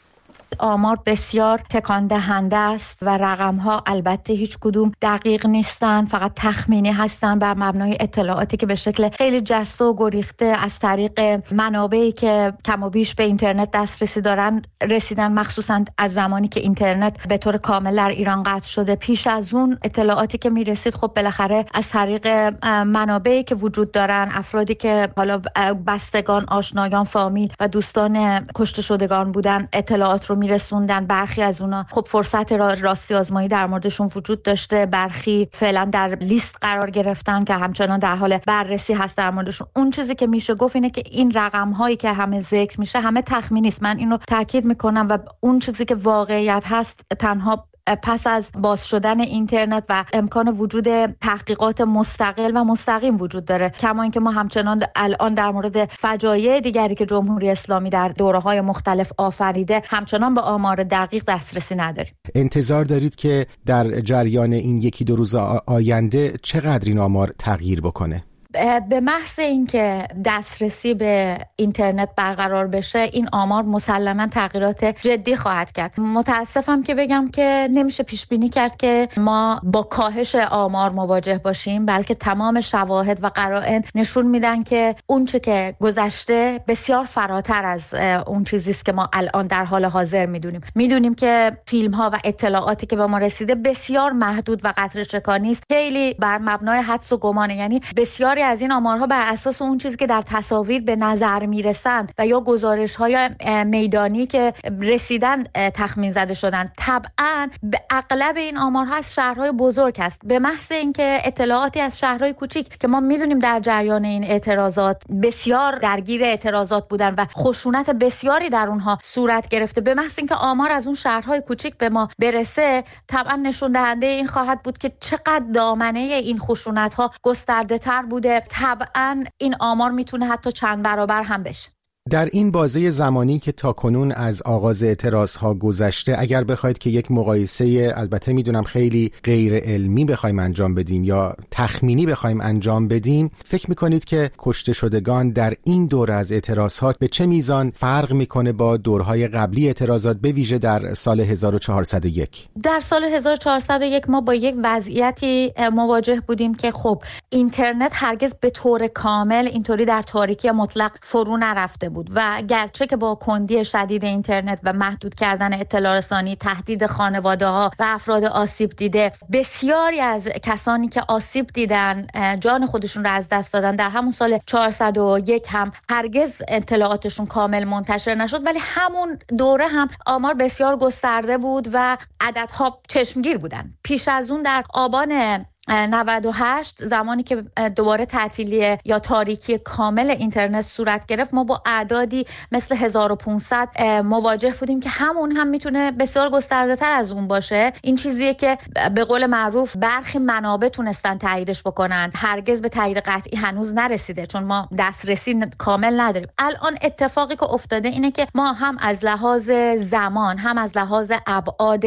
آمار بسیار تکان دهنده است و رقم‌ها البته هیچ کدوم دقیق نیستن، فقط تخمینی هستن بر مبنای اطلاعاتی که به شکل خیلی جسته و گریخته از طریق منابعی که کم و بیش به اینترنت دسترسی دارن رسیدن، مخصوصا از زمانی که اینترنت به طور کامل در ایران قطع شده. پیش از اون اطلاعاتی که میرسید خب بالاخره از طریق منابعی که وجود دارن، افرادی که حالا بستگان، آشنایان، فامیل و دوستان کشته شدگان بودن اطلاعات رو میرسوندن. برخی از اونا خب فرصت را راستی آزمایی در موردشون وجود داشته، برخی فعلا در لیست قرار گرفتن که همچنان در حال بررسی هست در موردشون. اون چیزی که میشه گفت اینه که این رقم هایی که همه ذکر میشه همه تخمینی است. من اینو تاکید میکنم و اون چیزی که واقعیت هست تنها پس از باز شدن اینترنت و امکان وجود تحقیقات مستقل و مستقیم وجود داره. کما اینکه ما همچنان الان در مورد فجایع دیگری که جمهوری اسلامی در دوره‌های مختلف آفریده همچنان به آمار دقیق دسترسی نداریم. انتظار دارید که در جریان این یکی دو روز آینده چقدر این آمار تغییر بکنه؟ به محض اینکه دسترسی به اینترنت برقرار بشه این آمار مسلما تغییرات جدی خواهد کرد. متاسفم که بگم که نمیشه پیش بینی کرد که ما با کاهش آمار مواجه باشیم، بلکه تمام شواهد و قرائن نشون میدن که اون چه که گذشته بسیار فراتر از اون چیزی است که ما الان در حال حاضر میدونیم. میدونیم که فیلم ها و اطلاعاتی که به ما رسیده بسیار محدود و قطره چکانی است، خیلی بر مبنای حدس و گمانه. یعنی بسیار از این آمارها بر اساس اون چیزی که در تصاویر به نظر میرسند و یا گزارش‌های میدانی که رسیدن تخمین زده شدن. طبعاً به اغلب این آمارها از شهرهای بزرگ است، به محض اینکه اطلاعاتی از شهرهای کوچیک که ما میدونیم در جریان این اعتراضات بسیار درگیر اعتراضات بودن و خشونت بسیاری در اونها صورت گرفته، به محض اینکه آمار از اون شهرهای کوچیک به ما برسه طبعاً نشون دهنده این خواهد بود که چقدر دامنه این خشونت‌ها گسترده‌تر بوده. طبعاً این آمار میتونه حتی چند برابر هم بشه. در این بازه زمانی که تاکنون از آغاز اعتراضها گذشته، اگر بخواید که یک مقایسه، البته میدونم خیلی غیر علمی بخوایم انجام بدیم یا تخمینی بخوایم انجام بدیم، فکر میکنید که کشته شدگان در این دوره از اعتراضات به چه میزان فرق میکنه با دورهای قبلی اعتراضات، به ویژه در سال هزار و چهارصد و یک؟ در سال هزار و چهارصد و یک ما با یک وضعیتی مواجه بودیم که خب اینترنت هرگز به طور کامل اینطوری در تاریکی مطلق فرو نرفته بود و گرچه که با کندی شدید اینترنت و محدود کردن اطلاع رسانی، تهدید خانواده‌ها و افراد آسیب دیده، بسیاری از کسانی که آسیب دیدن جان خودشون رو از دست دادن. در همون سال چهارصد و یک هم هرگز اطلاعاتشون کامل منتشر نشد، ولی همون دوره هم آمار بسیار گسترده بود و عددها چشمگیر بودن. پیش از اون در آبان نود و هشت زمانی که دوباره تعطیلی یا تاریکی کامل اینترنت صورت گرفت، ما با اعدادی مثل هزار و پانصد مواجه بودیم که همون هم میتونه بسیار گسترده تر از اون باشه. این چیزیه که به قول معروف برخی منابع تونستن تاییدش بکنن، هرگز به تایید قطعی هنوز نرسیده چون ما دسترسی کامل نداریم. الان اتفاقی که افتاده اینه که ما هم از لحاظ زمان، هم از لحاظ ابعاد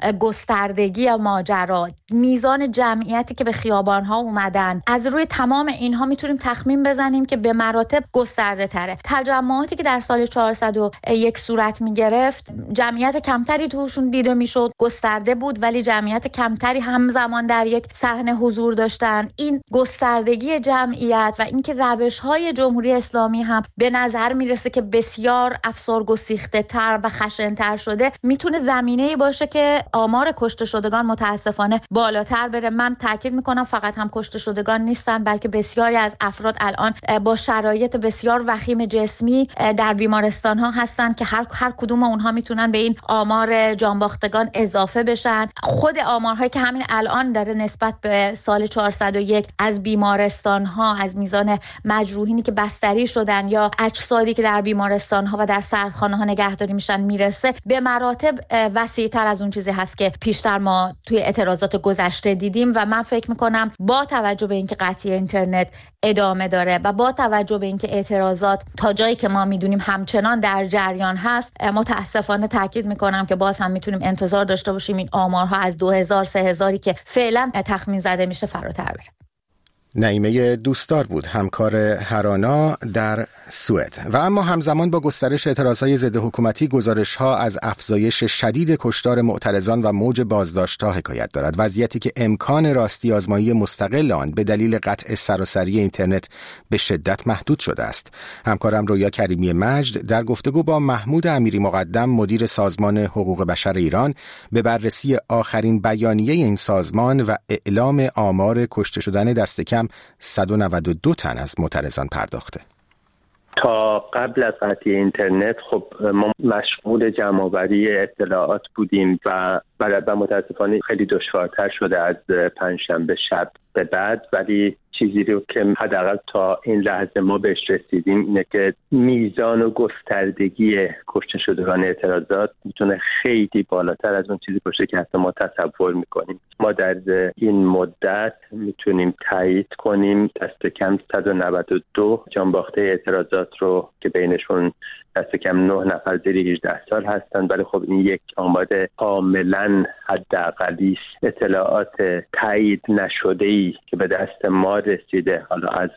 گستردگی ماجرا، میزان جمعیتی که به خیابان‌ها اومدن، از روی تمام اینها میتونیم تخمین بزنیم که به مراتب گسترده تره. تجمعاتی که در سال چهارصد و یک صورت میگرفت، جمعیت کمتری توشون دیده میشد، گسترده بود ولی جمعیت کمتری همزمان در یک صحنه حضور داشتن. این گستردگی جمعیت و اینکه روش‌های جمهوری اسلامی هم به نظر میرسه که بسیار افسار گسیخته تر و خشن‌تر شده، میتونه زمینه‌ای باشه که آمار کشته شدگان متاسفانه بالاتر بره. من تاکید میکنم فقط هم کشته شدگان نیستن، بلکه بسیاری از افراد الان با شرایط بسیار وخیم جسمی در بیمارستان ها هستن که هر هر کدوم اونها میتونن به این آمار جانباختگان اضافه بشن. خود آمارهایی که همین الان داره نسبت به سال چهارصد و یک از بیمارستان ها، از میزان مجروحینی که بستری شدن یا اجسادی که در بیمارستان ها و در سردخانه ها نگهداری میشن میرسه، به مراتب وسیع‌تر از اون چیزی هست که پیشتر ما توی اعتراضات گذشته دیدیم. و من فکر میکنم با توجه به اینکه قطعی اینترنت ادامه داره و با توجه به اینکه اعتراضات تا جایی که ما میدونیم همچنان در جریان هست، متاسفانه تاکید میکنم که باز هم میتونیم انتظار داشته باشیم این آمارها از دو هزار سه هزاری که فعلا تخمین زده میشه فراتر بره. نعیمه دوستدار بود، همکار هرانا در سوئد. و اما همزمان با گسترش اعتراضهای ضد حکومتی، گزارش‌ها از افزایش شدید کشتار معترضان و موج بازداشت‌ها حکایت دارد، وضعیتی که امکان راستی آزمایی مستقل آن به دلیل قطع سراسری اینترنت به شدت محدود شده است. همکارم رویا کریمی مجد در گفتگو با محمود امیری مقدم، مدیر سازمان حقوق بشر ایران، به بررسی آخرین بیانیه این سازمان و اعلام آمار کشته شدن دست کم صد و نود و دو تن از معترضان پرداخته. تا قبل از قطعی اینترنت خب ما مشغول جمع‌آوری اطلاعات بودیم و بعد متاسفانه خیلی دشوارتر شده از پنجشنبه شب به بعد، ولی چیزی رو که حداقل تا این لحظه ما بهش رسیدیم اینه که میزان و گستردگی کشته شدگان اعتراضات میتونه خیلی بالاتر از اون چیزی باشه که حتی ما تصور میکنیم. ما در این مدت میتونیم تایید کنیم دست کم صد و نود و دو جانباخته اعتراضات رو که بینشون دست کم نه نفر زیر هجده سال هستند، ولی خب این یک آمار کاملا حداقلی است. اطلاعات تایید نشده‌ای که به دست ما رسیده حالا از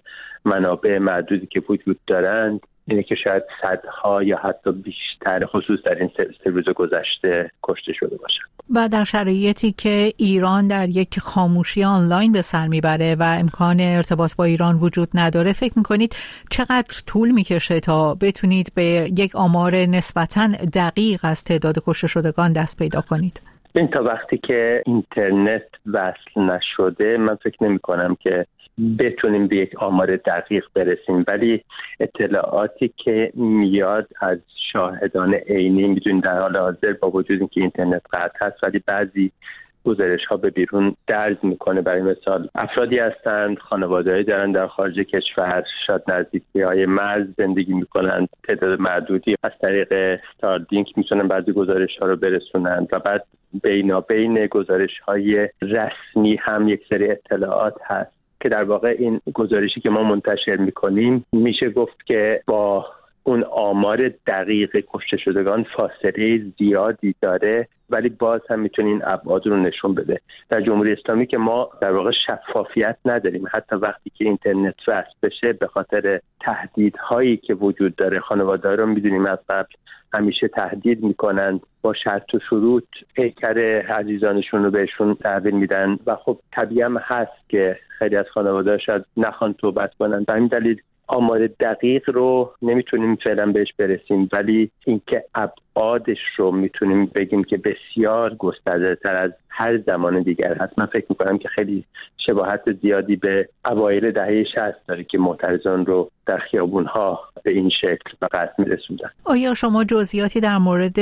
منابع معدودی که وجود دارند اینه که شاید صدها یا حتی بیشتر خصوص در این سه روز گذشته کشته شده باشند. و در شرایطی که ایران در یک خاموشی آنلاین به سر میبره و امکان ارتباط با ایران وجود نداره، فکر میکنید چقدر طول میکشه تا بتونید به یک آمار نسبتاً دقیق از تعداد کشته شدگان دست پیدا کنید؟ این تا وقتی که اینترنت وصل نشده من فکر نمی کنم که بتونیم به یک آمار دقیق برسیم، ولی اطلاعاتی که میاد از شاهدان عینی، میدونیم در حال حاضر با وجود اینکه اینترنت قطع هست ولی بعضی گزارش ها به بیرون درز میکنه. برای مثال افرادی هستند خانواده‌ای دارن در خارج کشور، شاید نزدیکی های مرز زندگی میکنند، تعداد معدودی از طریق استارلینک میتونن بعضی گزارش ها رو برسونند و بعد بینابین گزارش های رسمی هم یک سری اطلاعات هست که در واقع این گزارشی که ما منتشر میکنیم میشه گفت که با اون آمار دقیق کشته شدگان فاصله زیادی داره، ولی باز هم میتونه این ابعاد رو نشون بده. در جمهوری اسلامی که ما در واقع شفافیت نداریم، حتی وقتی که اینترنت وصل بشه به خاطر تهدیدهایی که وجود داره، خانواده‌ها رو میدونیم از قبل همیشه تهدید میکنند، با شرط و شروط پیکر عزیزانشون رو بهشون تحویل میدن و خب طبیعی هم هست که خیلی از خانواده‌ها شاید نخوان توبت کنن. به همین دلیل آمار دقیق رو نمیتونیم فعلا بهش برسیم، ولی اینکه ابعادش رو میتونیم بگیم که بسیار گسترده تر از هر زمان دیگر هست. من فکر میکنم که خیلی شباهت زیادی به اوایل دهه شصت داره که معترضان رو در خیابونها به این شکل و قصد میرسوندن. آیا شما جزئیاتی در مورد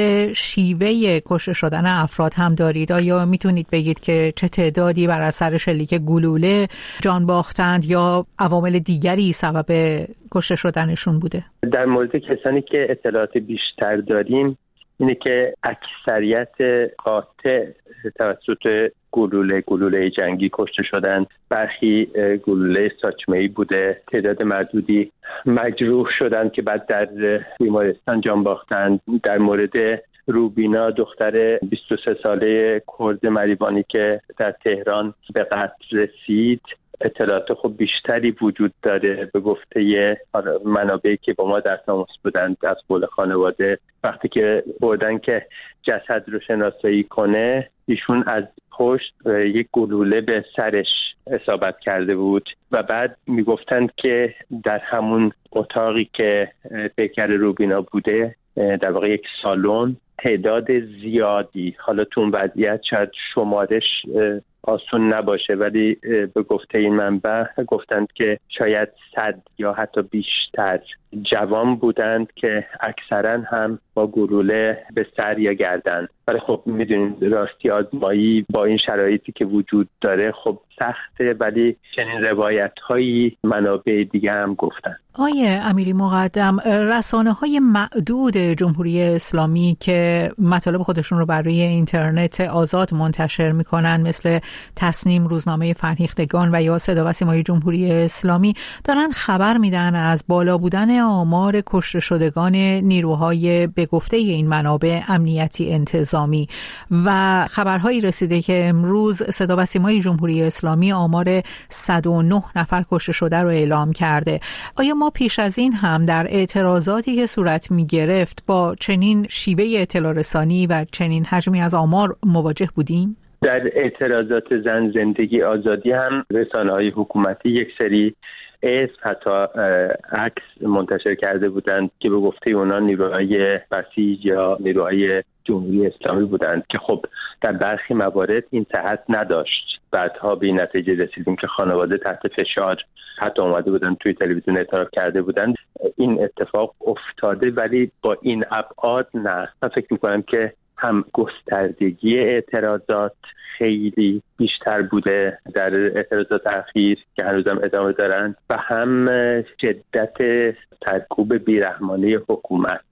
شیوه کشته شدن افراد هم دارید؟ آیا میتونید بگید که چه تعدادی بر اثر شلیک گلوله جان باختند یا عوامل دیگری سبب کشته شدنشون بوده؟ در مورد کسانی که اطلاعات بیشتر داریم اینه که اکثریت قاطع توسط گلوله گلوله جنگی کشته شدن، برخی گلوله ساچمه‌ای بوده، تعداد معدودی مجروح شدن که بعد در بیمارستان جان باختند. در مورد روبینا دختر بیست و سه ساله کرد مریوانی که در تهران به قتل رسید، اطلاعات خب بیشتری وجود داره. به گفته منابعی که با ما در تماس بودند از قول خانواده، وقتی که بردن که جسد رو شناسایی کنه، ایشون از پشت یک گلوله به سرش اصابت کرده بود و بعد میگفتند که در همون اتاقی که پیکر روبینا بوده، در واقع یک سالن، تعداد زیادی، حالا تو اون وضعیت شاید شمارش آسون نباشه ولی به گفته این منبع گفتند که شاید صد یا حتی بیشتر جوان بودند که اکثرا هم با گلوله به سر یا گردن. ولی خب میدونید راستی آزمایی با این شرایطی که وجود داره خب سخته، ولی چنین روایت هایی منابع دیگه هم گفتن. آیه امیری مقدم، رسانه های معدود جمهوری اسلامی که مطالب خودشون رو بر روی اینترنت آزاد منتشر میکنن، مثل تصنیم، روزنامه فرهیختگان و یا صدا و سیمای جمهوری اسلامی، دارن خبر میدن از بالا بودن آمار کشته شدگان نیروهای به گفته این منابع امنیتی انتظامی و خبرهایی رسیده که امروز صدا و سیمای جمهوری اسلامی اسلامی آمار صد و نه نفر کشته شده رو اعلام کرده. آیا ما پیش از این هم در اعتراضاتی که صورت می گرفت با چنین شیوه اطلاع رسانی و چنین حجمی از آمار مواجه بودیم؟ در اعتراضات زن زندگی آزادی هم رسانه‌های حکومتی یک سری اسم حتی عکس منتشر کرده بودند که به گفته اونا نیروهای بسیج یا نیروهای جمهوری اسلامی بودند که خب در برخی موارد این صحت نداشت. بعدها به این نتیجه رسیدیم که خانواده تحت فشار حتی اومده بودن توی تلویزیون اعتراف کرده بودند. این اتفاق افتاده ولی با این ابعاد نه. من فکر میکنم که هم گستردگی اعتراضات خیلی بیشتر بوده در اعتراضات اخیر که هنوزم ادامه دارند و هم شدت سرکوب بیرحمانه حکومت.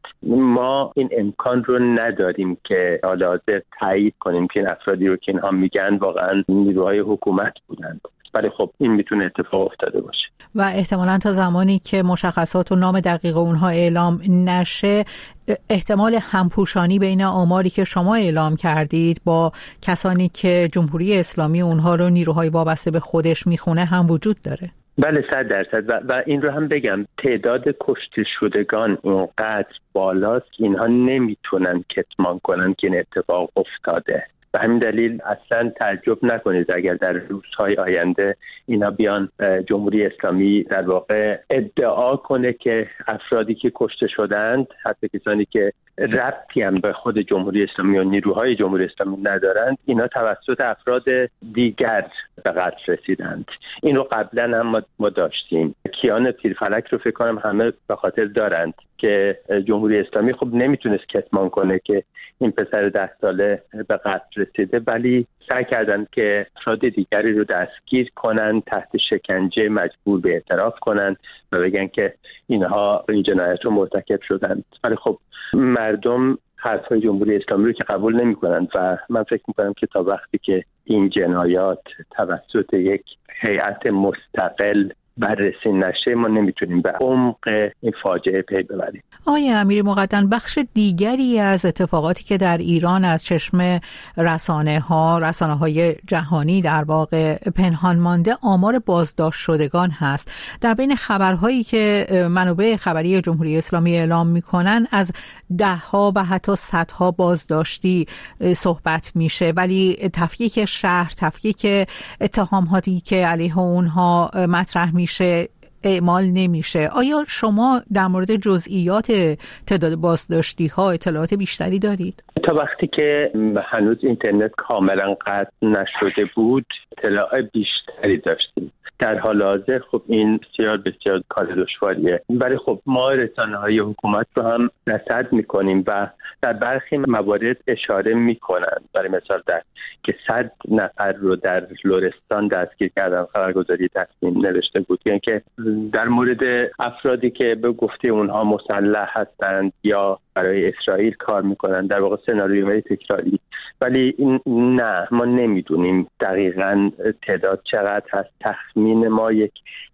ما این امکان رو نداریم که حالا تایید کنیم که این افرادی رو که اینها میگن واقعا نیروهای حکومت بودند، ولی خب این میتونه اتفاق افتاده باشه و احتمالاً تا زمانی که مشخصات و نام دقیق اونها اعلام نشه احتمال همپوشانی بین آماری که شما اعلام کردید با کسانی که جمهوری اسلامی اونها رو نیروهای وابسته به خودش میخونه هم وجود داره. بله صد درصد و, و این رو هم بگم تعداد کشته شدگان اینقدر بالاست اینها نمیتونن کتمان کنن که این اتفاق افتاده. به همین دلیل اصلا تعجب نکنید اگر در روزهای آینده اینا بیان جمهوری اسلامی در واقع ادعا کنه که افرادی که کشته شدند حتی کسانی که ربطی هم به خود جمهوری اسلامی و نیروهای جمهوری اسلامی ندارند اینا توسط افراد دیگر به قتل رسیدند. این رو قبلا هم ما داشتیم. کیان پیرفلک رو فکر کنم همه به خاطر دارند که جمهوری اسلامی خب نمیتونست کتمان کنه که این پسر ده ساله به قتل رسیده، ولی سعی کردن که افراد دیگری رو دستگیر کنن، تحت شکنجه مجبور به اعتراف کنن و بگن که اینها این جنایت رو مرتکب شدند. ولی خب مردم حرفای جمهوری اسلامی رو که قبول نمی کنند و من فکر میکنم که تا وقتی که این جنایات توسط یک هیئت مستقل بررسی نشه ما نمیتونیم به عمق این فاجعه پی ببریم. آقای امیر مقدم، بخش دیگری از اتفاقاتی که در ایران از چشم رسانه ها رسانه های جهانی در واقع پنهان مانده آمار بازداشت شدگان هست. در بین خبرهایی که منابع خبری جمهوری اسلامی اعلام میکنن از ده ها و حتی صدها بازداشتی صحبت میشه، ولی تفکیک شهر، تفکیک اتهاماتی که علیه اونها مطرح میشه اعمال نمیشه. آیا شما در مورد جزئیات تعداد بازداشتی ها اطلاعات بیشتری دارید؟ تا وقتی که هنوز اینترنت کاملا قطع نشده بود اطلاع بیشتری داشتیم. در حال حاضر خب این بسیار بسیار کار دشواریه، ولی خب ما رسانه‌های حکومت رو هم رصد می‌کنیم و در برخی موارد اشاره می‌کنند. برای مثال در که صد نفر رو در لرستان دستگیر کردن، خبرگزاری تصمیم نوشته بود، یعنی که در مورد افرادی که به گفته اونها مسلح هستند یا برای اسرائیل کار میکنن، در واقع سناریوهای تکراری. ولی این نه، ما نمیدونیم دقیقاً تعداد چقدر هست. تخمین ما یک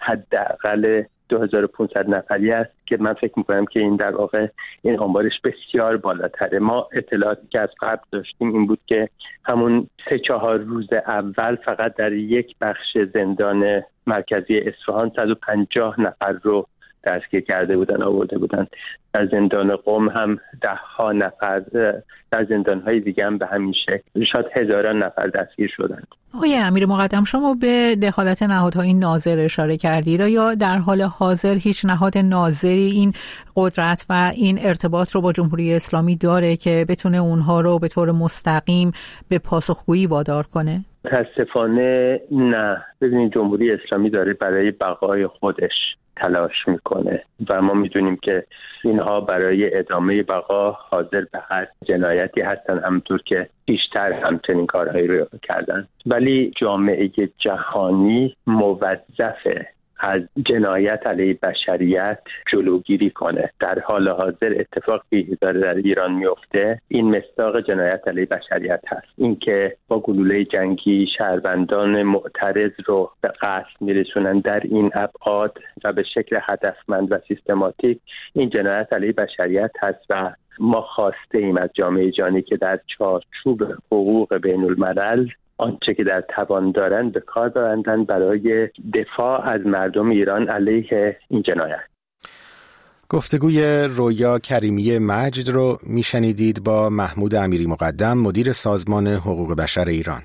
حداقل دو هزار و پانصد نفری است که من فکر میکنم که این در واقع این آمارش بسیار بالاتره. ما اطلاعاتی که از قبل داشتیم این بود که همون سه چهار روز اول فقط در یک بخش زندان مرکزی اصفهان صد و پنجاه نفر رو دستگیر کرده بودن، آورده بودن. در زندان قم هم ده ها نفر، در زندان‌های دیگه هم به همین شکل شاید هزاران نفر دستگیر شدند. آقای امیر مقدم، شما به دخالت نهادهای ناظر اشاره کردید. یا در حال حاضر هیچ نهاد ناظری این قدرت و این ارتباط رو با جمهوری اسلامی داره که بتونه اونها رو به طور مستقیم به پاسخگویی وادار کنه؟ متاسفانه نه. ببینید جمهوری اسلامی داره برای بقای خودش تلاش میکنه و ما میدونیم که اینها برای ادامه بقا حاضر به هر جنایتی هستن، همونطور که بیشتر همچنین کارهایی رو کردن. ولی جامعه جهانی موظفه از جنایت علیه بشریت جلوگیری کنه. در حال حاضر اتفاقی داره در ایران میفته، این مصداق جنایت علیه بشریت هست. اینکه با گلوله جنگی شهروندان معترض رو به قتل میرسونن در این ابعاد و به شکل هدفمند و سیستماتیک، این جنایت علیه بشریت هست و ما خواسته ایم از جامعه جهانی که در چارچوب حقوق بین الملل آنچه که در توان دارند به کار ببندند برای دفاع از مردم ایران علیه این جنایت. گفتگوی رویا کریمی مجد رو میشنیدید با محمود امیری مقدم، مدیر سازمان حقوق بشر ایران.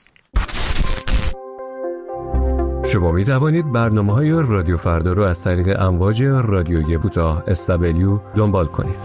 شما می توانید برنامه‌های رادیو فردا رو از طریق امواج رادیویی کوتاه اس دبلیو دنبال کنید.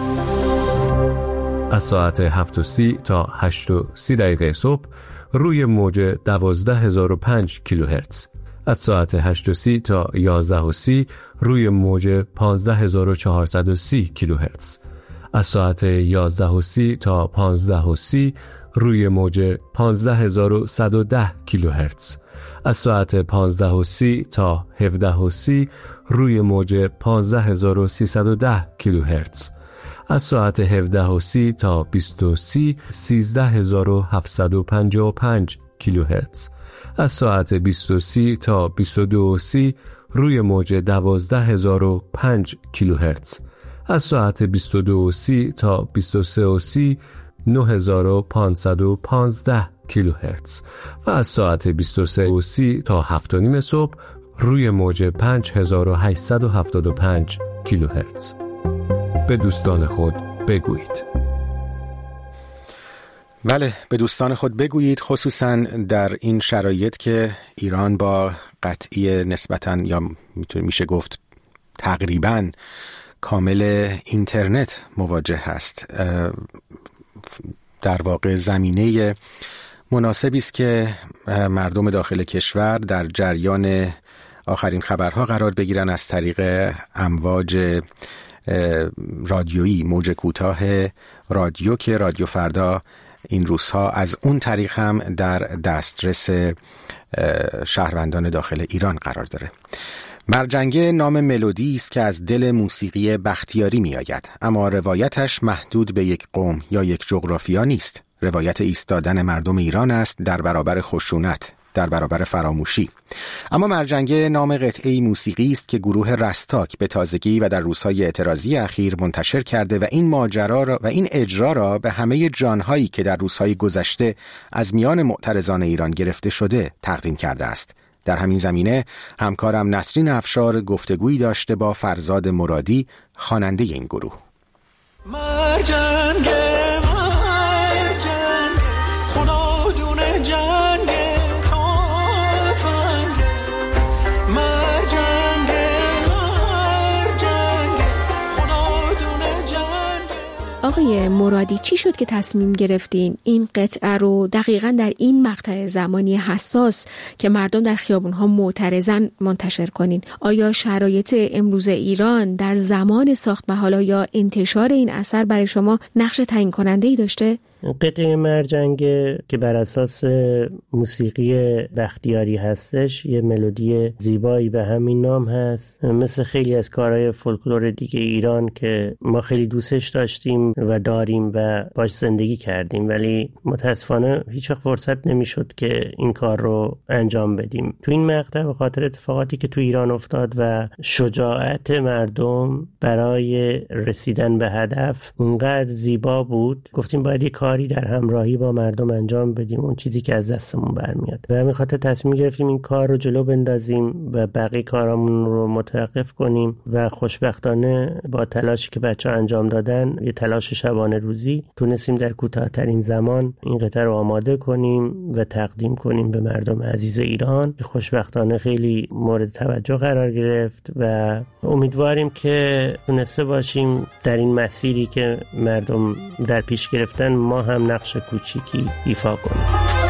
از ساعت هفت و سی تا هشت و سی دقیقه صبح روی موج دوازده هزار و پنج کیلوهرتز. از ساعت هشت و سی تا یازده و سی روی موج پانزده هزار و چهارصد و سی کیلوهرتز. از ساعت یازده و سی تا پانزده و سی روی موج پانزده هزار و صد و ده کیلوهرتز. از ساعت پانزده و سی تا هفده و سی روی موج پانزده هزار و سیصد و ده کیلوهرتز. از ساعت هفده و سی تا بیست و سی سیزده هزار و هفتصد و پنجاه و پنج کیلوهرتز. از ساعت بیست و سی تا بیست و دو و سی روی موج دوازده هزار و پنج کیلوهرتز. از ساعت بیست و دو و سی تا بیست و سه و سی نه هزار و پانصد و پانزده کیلوهرتز و از ساعت بیست و سه و سی تا هفت و نیم صبح روی موج پنج هزار و هشتصد و هفتاد و پنج کیلوهرتز. به دوستان خود بگویید. بله، به دوستان خود بگویید، خصوصا در این شرایط که ایران با قطعی نسبتاً یا میشه گفت تقریباً کامل اینترنت مواجه هست. در واقع زمینه مناسبی است که مردم داخل کشور در جریان آخرین خبرها قرار بگیرن از طریق امواج رادیویی، موج کوتاه رادیو که رادیو فردا این روزها از اون طریق هم در دسترس شهروندان داخل ایران قرار داره. مرجنگه نام ملودی است که از دل موسیقی بختیاری می آید، اما روایتش محدود به یک قوم یا یک جغرافیا نیست. روایت ایستادن مردم ایران است در برابر خشونت، در برابر فراموشی. اما مرجنگه نام قطعه‌ای موسیقی است که گروه رستاک به تازگی و در روزهای اعتراضی اخیر منتشر کرده و این ماجرا را و این اجرا را به همه جانهایی که در روزهای گذشته از میان معترضان ایران گرفته شده تقدیم کرده است. در همین زمینه همکارم نسرین افشار گفتگویی داشته با فرزاد مرادی، خواننده این گروه. مرجنگه آقای مرادی، چی شد که تصمیم گرفتین این قطعه رو دقیقاً در این مقطع زمانی حساس که مردم در خیابون‌ها معترضن منتشر کنین؟ آیا شرایط امروز ایران در زمان ساخت و حالا یا انتشار این اثر برای شما نقش تعیین کننده‌ای داشته؟ قطعه مرجنگه که بر اساس موسیقی بختیاری هستش، یه ملودی زیبایی به همین نام هست، مثل خیلی از کارهای فولکلور دیگه ایران که ما خیلی دوستش داشتیم و داریم و باش زندگی کردیم، ولی متاسفانه هیچ وقت فرصت نمیشد که این کار رو انجام بدیم. تو این مقطع به خاطر اتفاقاتی که تو ایران افتاد و شجاعت مردم برای رسیدن به هدف اونقدر زیبا بود، گفتیم باید یک کاری در همراهی با مردم انجام بدیم، اون چیزی که از دستمون برمیاد. و همین خاطر تصمیم گرفتیم این کار رو جلو بندازیم و بقیه کارامون رو متوقف کنیم و خوشبختانه با تلاشی که بچه‌ها انجام دادن، یه تلاش شبانه روزی، تونستیم در کوتاه‌ترین زمان این قطعه رو آماده کنیم و تقدیم کنیم به مردم عزیز ایران که خوشبختانه خیلی مورد توجه قرار گرفت و امیدواریم که تونسته باشیم در این مسیری که مردم در پیش گرفتن ما هم نقش کوچیکی ایفا کنیم.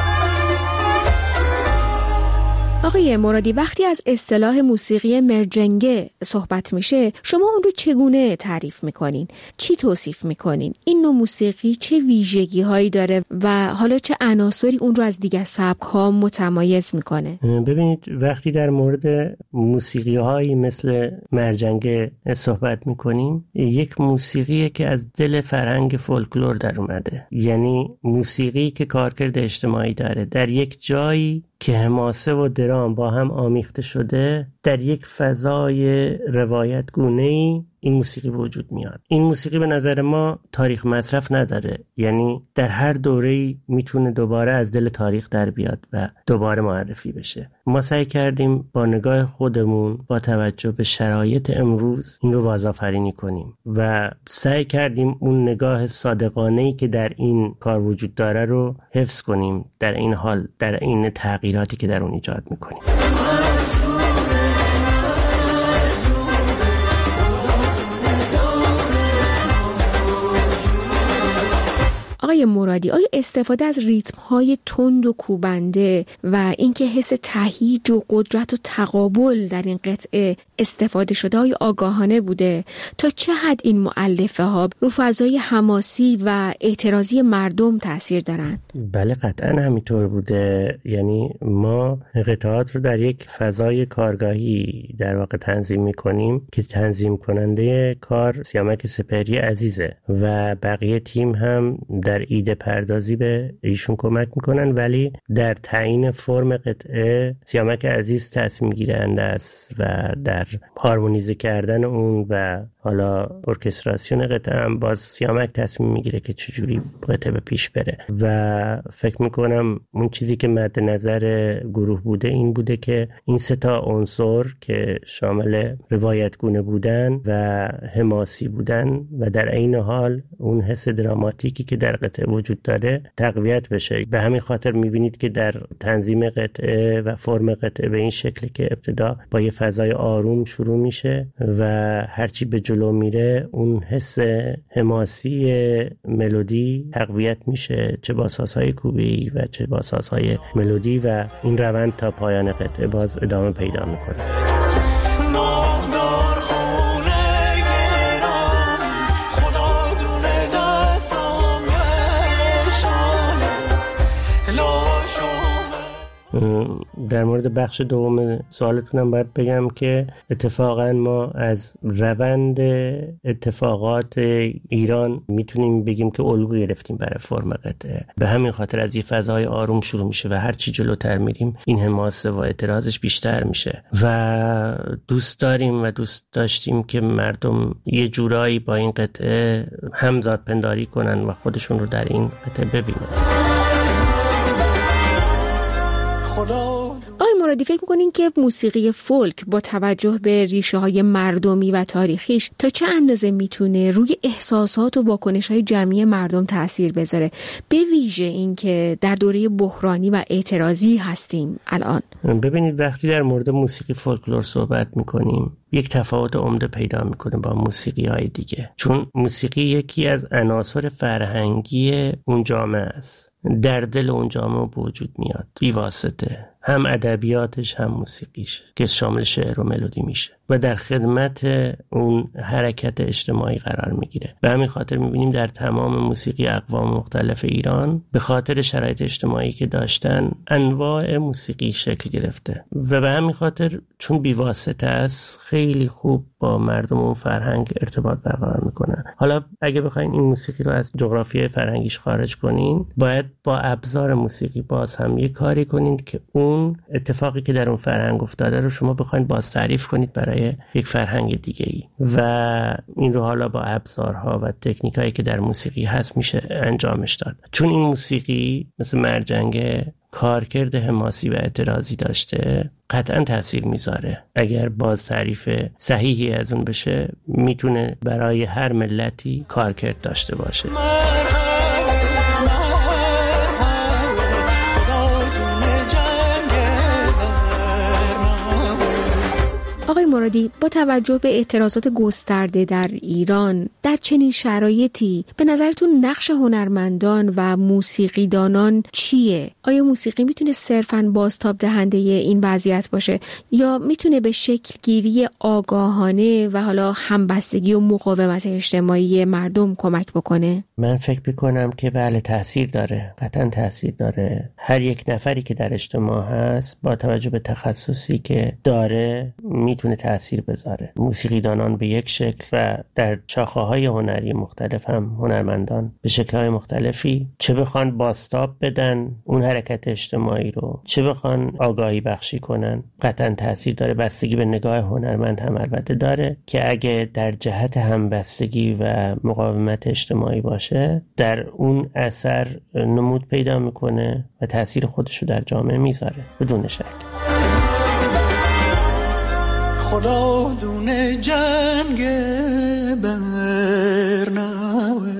آقای مرادی، وقتی از اصطلاح موسیقی مرجنگه صحبت میشه، شما اون رو چگونه تعریف میکنین؟ چی توصیف میکنین؟ این نوع موسیقی چه ویژگی هایی داره و حالا چه عناصری اون رو از دیگر سبک ها متمایز میکنه؟ ببینید، وقتی در مورد موسیقی هایی مثل مرجنگه صحبت میکنیم، یک موسیقی که از دل فرهنگ فولکلور در اومده، یعنی موسیقی که کارکرد اجتماعی داره، در یک جایی که حماسه و درام با هم آمیخته شده، در یک فضای روایت گونه‌ای این موسیقی وجود میاد. این موسیقی به نظر ما تاریخ مصرف نداره، یعنی در هر دوره‌ای میتونه دوباره از دل تاریخ در بیاد و دوباره معرفی بشه. ما سعی کردیم با نگاه خودمون با توجه به شرایط امروز این رو بازآفرینی کنیم و سعی کردیم اون نگاه صادقانه‌ای که در این کار وجود داره رو حفظ کنیم در این حال، در این تغییراتی که در اون ایجاد میکنیم. آقای مرادی، آیا استفاده از ریتم‌های تند و کوبنده و اینکه حس تهییج و قدرت و تقابل در این قطعه استفاده شده های آگاهانه بوده؟ تا چه حد این مؤلفه ها رو فضای حماسی و اعتراضی مردم تاثیر دارن؟ بله قطعا همینطور بوده. یعنی ما قطعات رو در یک فضای کارگاهی در واقع تنظیم می‌کنیم که تنظیم کننده کار سیامک سپهری عزیزه و بقیه تیم هم در ایده پردازی به ایشون کمک میکنن، ولی در تعیین فرم قطعه سیامک عزیز تصمیم گیرنده است و در هارمونیزه کردن اون و حالا ارکستراسیون قطعه هم باز سیامک تصمیم میگیره که چجوری قطعه به پیش بره و فکر میکنم اون چیزی که مد نظر گروه بوده این بوده که این سه تا عنصر که شامل روایتگونه بودن و حماسی بودن و در عین حال اون حس دراماتیکی که در قطعه وجود داره تقویت بشه. به همین خاطر میبینید که در تنظیم قطعه و فرم قطعه به این شکلی که ابتدا با یه فضای آروم شروع میشه و هرچی به جلو میره اون حس حماسی ملودی تقویت میشه، چه با سازهای کوبی و چه با سازهای ملودی، و این روند تا پایان قطعه باز ادامه پیدا میکنه. در مورد بخش دوم سوالتونم باید بگم که اتفاقا ما از روند اتفاقات ایران میتونیم بگیم که الگو گرفتیم برای فرم قطعه. به همین خاطر از یه فضای آروم شروع میشه و هر چی جلوتر میریم این حماسه و اعتراضش بیشتر میشه و دوست داریم و دوست داشتیم که مردم یه جورایی با این قطعه همزاد پنداری کنن و خودشون رو در این قطعه ببینن. آقای مرادی، فکر میکنین که موسیقی فولک با توجه به ریشه های مردمی و تاریخیش تا چه اندازه میتونه روی احساسات و واکنش های جمعی مردم تأثیر بذاره، به ویژه این که در دوره بحرانی و اعتراضی هستیم الان؟ ببینید وقتی در مورد موسیقی فولکلور صحبت میکنیم یک تفاوت عمده پیدا میکنه با موسیقی های دیگه، چون موسیقی یکی از عناصر فرهنگی اون جامعه است، در دل اون جامعه وجود میاد بی واسطه، هم ادبیاتش هم موسیقیش که شامل شعر و ملودی میشه و در خدمت اون حرکت اجتماعی قرار میگیره. به همین خاطر میبینیم در تمام موسیقی اقوام مختلف ایران به خاطر شرایط اجتماعی که داشتن انواع موسیقی شکل گرفته و به همین خاطر چون بیواسطه است خیلی خوب با مردم اون فرهنگ ارتباط برقرار میکنن. حالا اگه بخواین این موسیقی رو از جغرافیای فرهنگیش خارج کنین باید با ابزار موسیقی باز هم یه کاری کنین که اون اتفاقی که در اون فرهنگ افتاده رو شما بخواید باز تعریف کنید برای یک فرهنگ دیگه ای و این رو حالا با ابزارها و تکنیکایی که در موسیقی هست میشه انجامش داد. چون این موسیقی مثل مرجنگ کارکرد حماسی و اعتراضی داشته قطعا تأثیر میذاره. اگر باز تعریف صحیحی از اون بشه میتونه برای هر ملتی کارکرد داشته باشه. آقای مرادی، با توجه به اعتراضات گسترده در ایران در چنین شرایطی به نظرتون نقش هنرمندان و موسیقیدانان چیه؟ آیا موسیقی میتونه صرفاً بازتاب دهنده این وضعیت باشه یا میتونه به شکل گیری آگاهانه و حالا همبستگی و مقاومت اجتماعی مردم کمک بکنه؟ من فکر میکنم که بله تأثیر داره، قطعاً تأثیر داره. هر یک نفری که در اجتماع هست با توجه به تخصصی که داره میتونه تأثیر بذاره. موسیقیدانان به یک شکل و در شاخه‌های هنری مختلف هم هنرمندان به شکل‌های مختلفی، چه بخوان بازتاب بدن اون حرکت اجتماعی رو، چه بخوان آگاهی بخشی کنن، قطعا تأثیر داره. بستگی به نگاه هنرمند هم البته داره که اگه در جهت همبستگی و مقاومت اجتماعی باشه، در اون اثر نمود پیدا میکنه و تأثیر خودش رو در جامعه میذاره بدون شک. خدا دونه جنگ برنامه.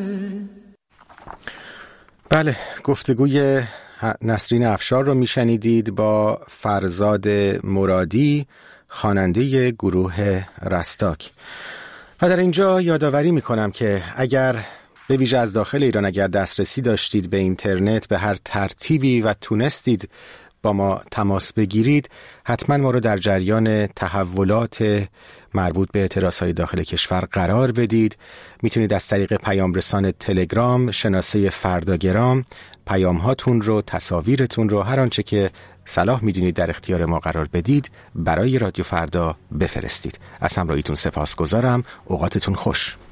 بله، گفتگوی نسرین افشار رو میشنیدید با فرزاد مرادی، خواننده گروه رستاک. و در اینجا یادآوری میکنم که اگر به ویژه از داخل ایران اگر دسترسی داشتید به اینترنت به هر ترتیبی و تونستید با ما تماس بگیرید، حتما ما رو در جریان تحولات مربوط به اعتراضهای داخل کشور قرار بدید. میتونید از طریق پیام رسان تلگرام، شناسه فرداگرام، پیام هاتون رو، تصاویرتون رو، هر آنچه که صلاح میدونید در اختیار ما قرار بدید برای رادیو فردا بفرستید. از همراهیتون سپاسگزارم. اوقاتتون خوش.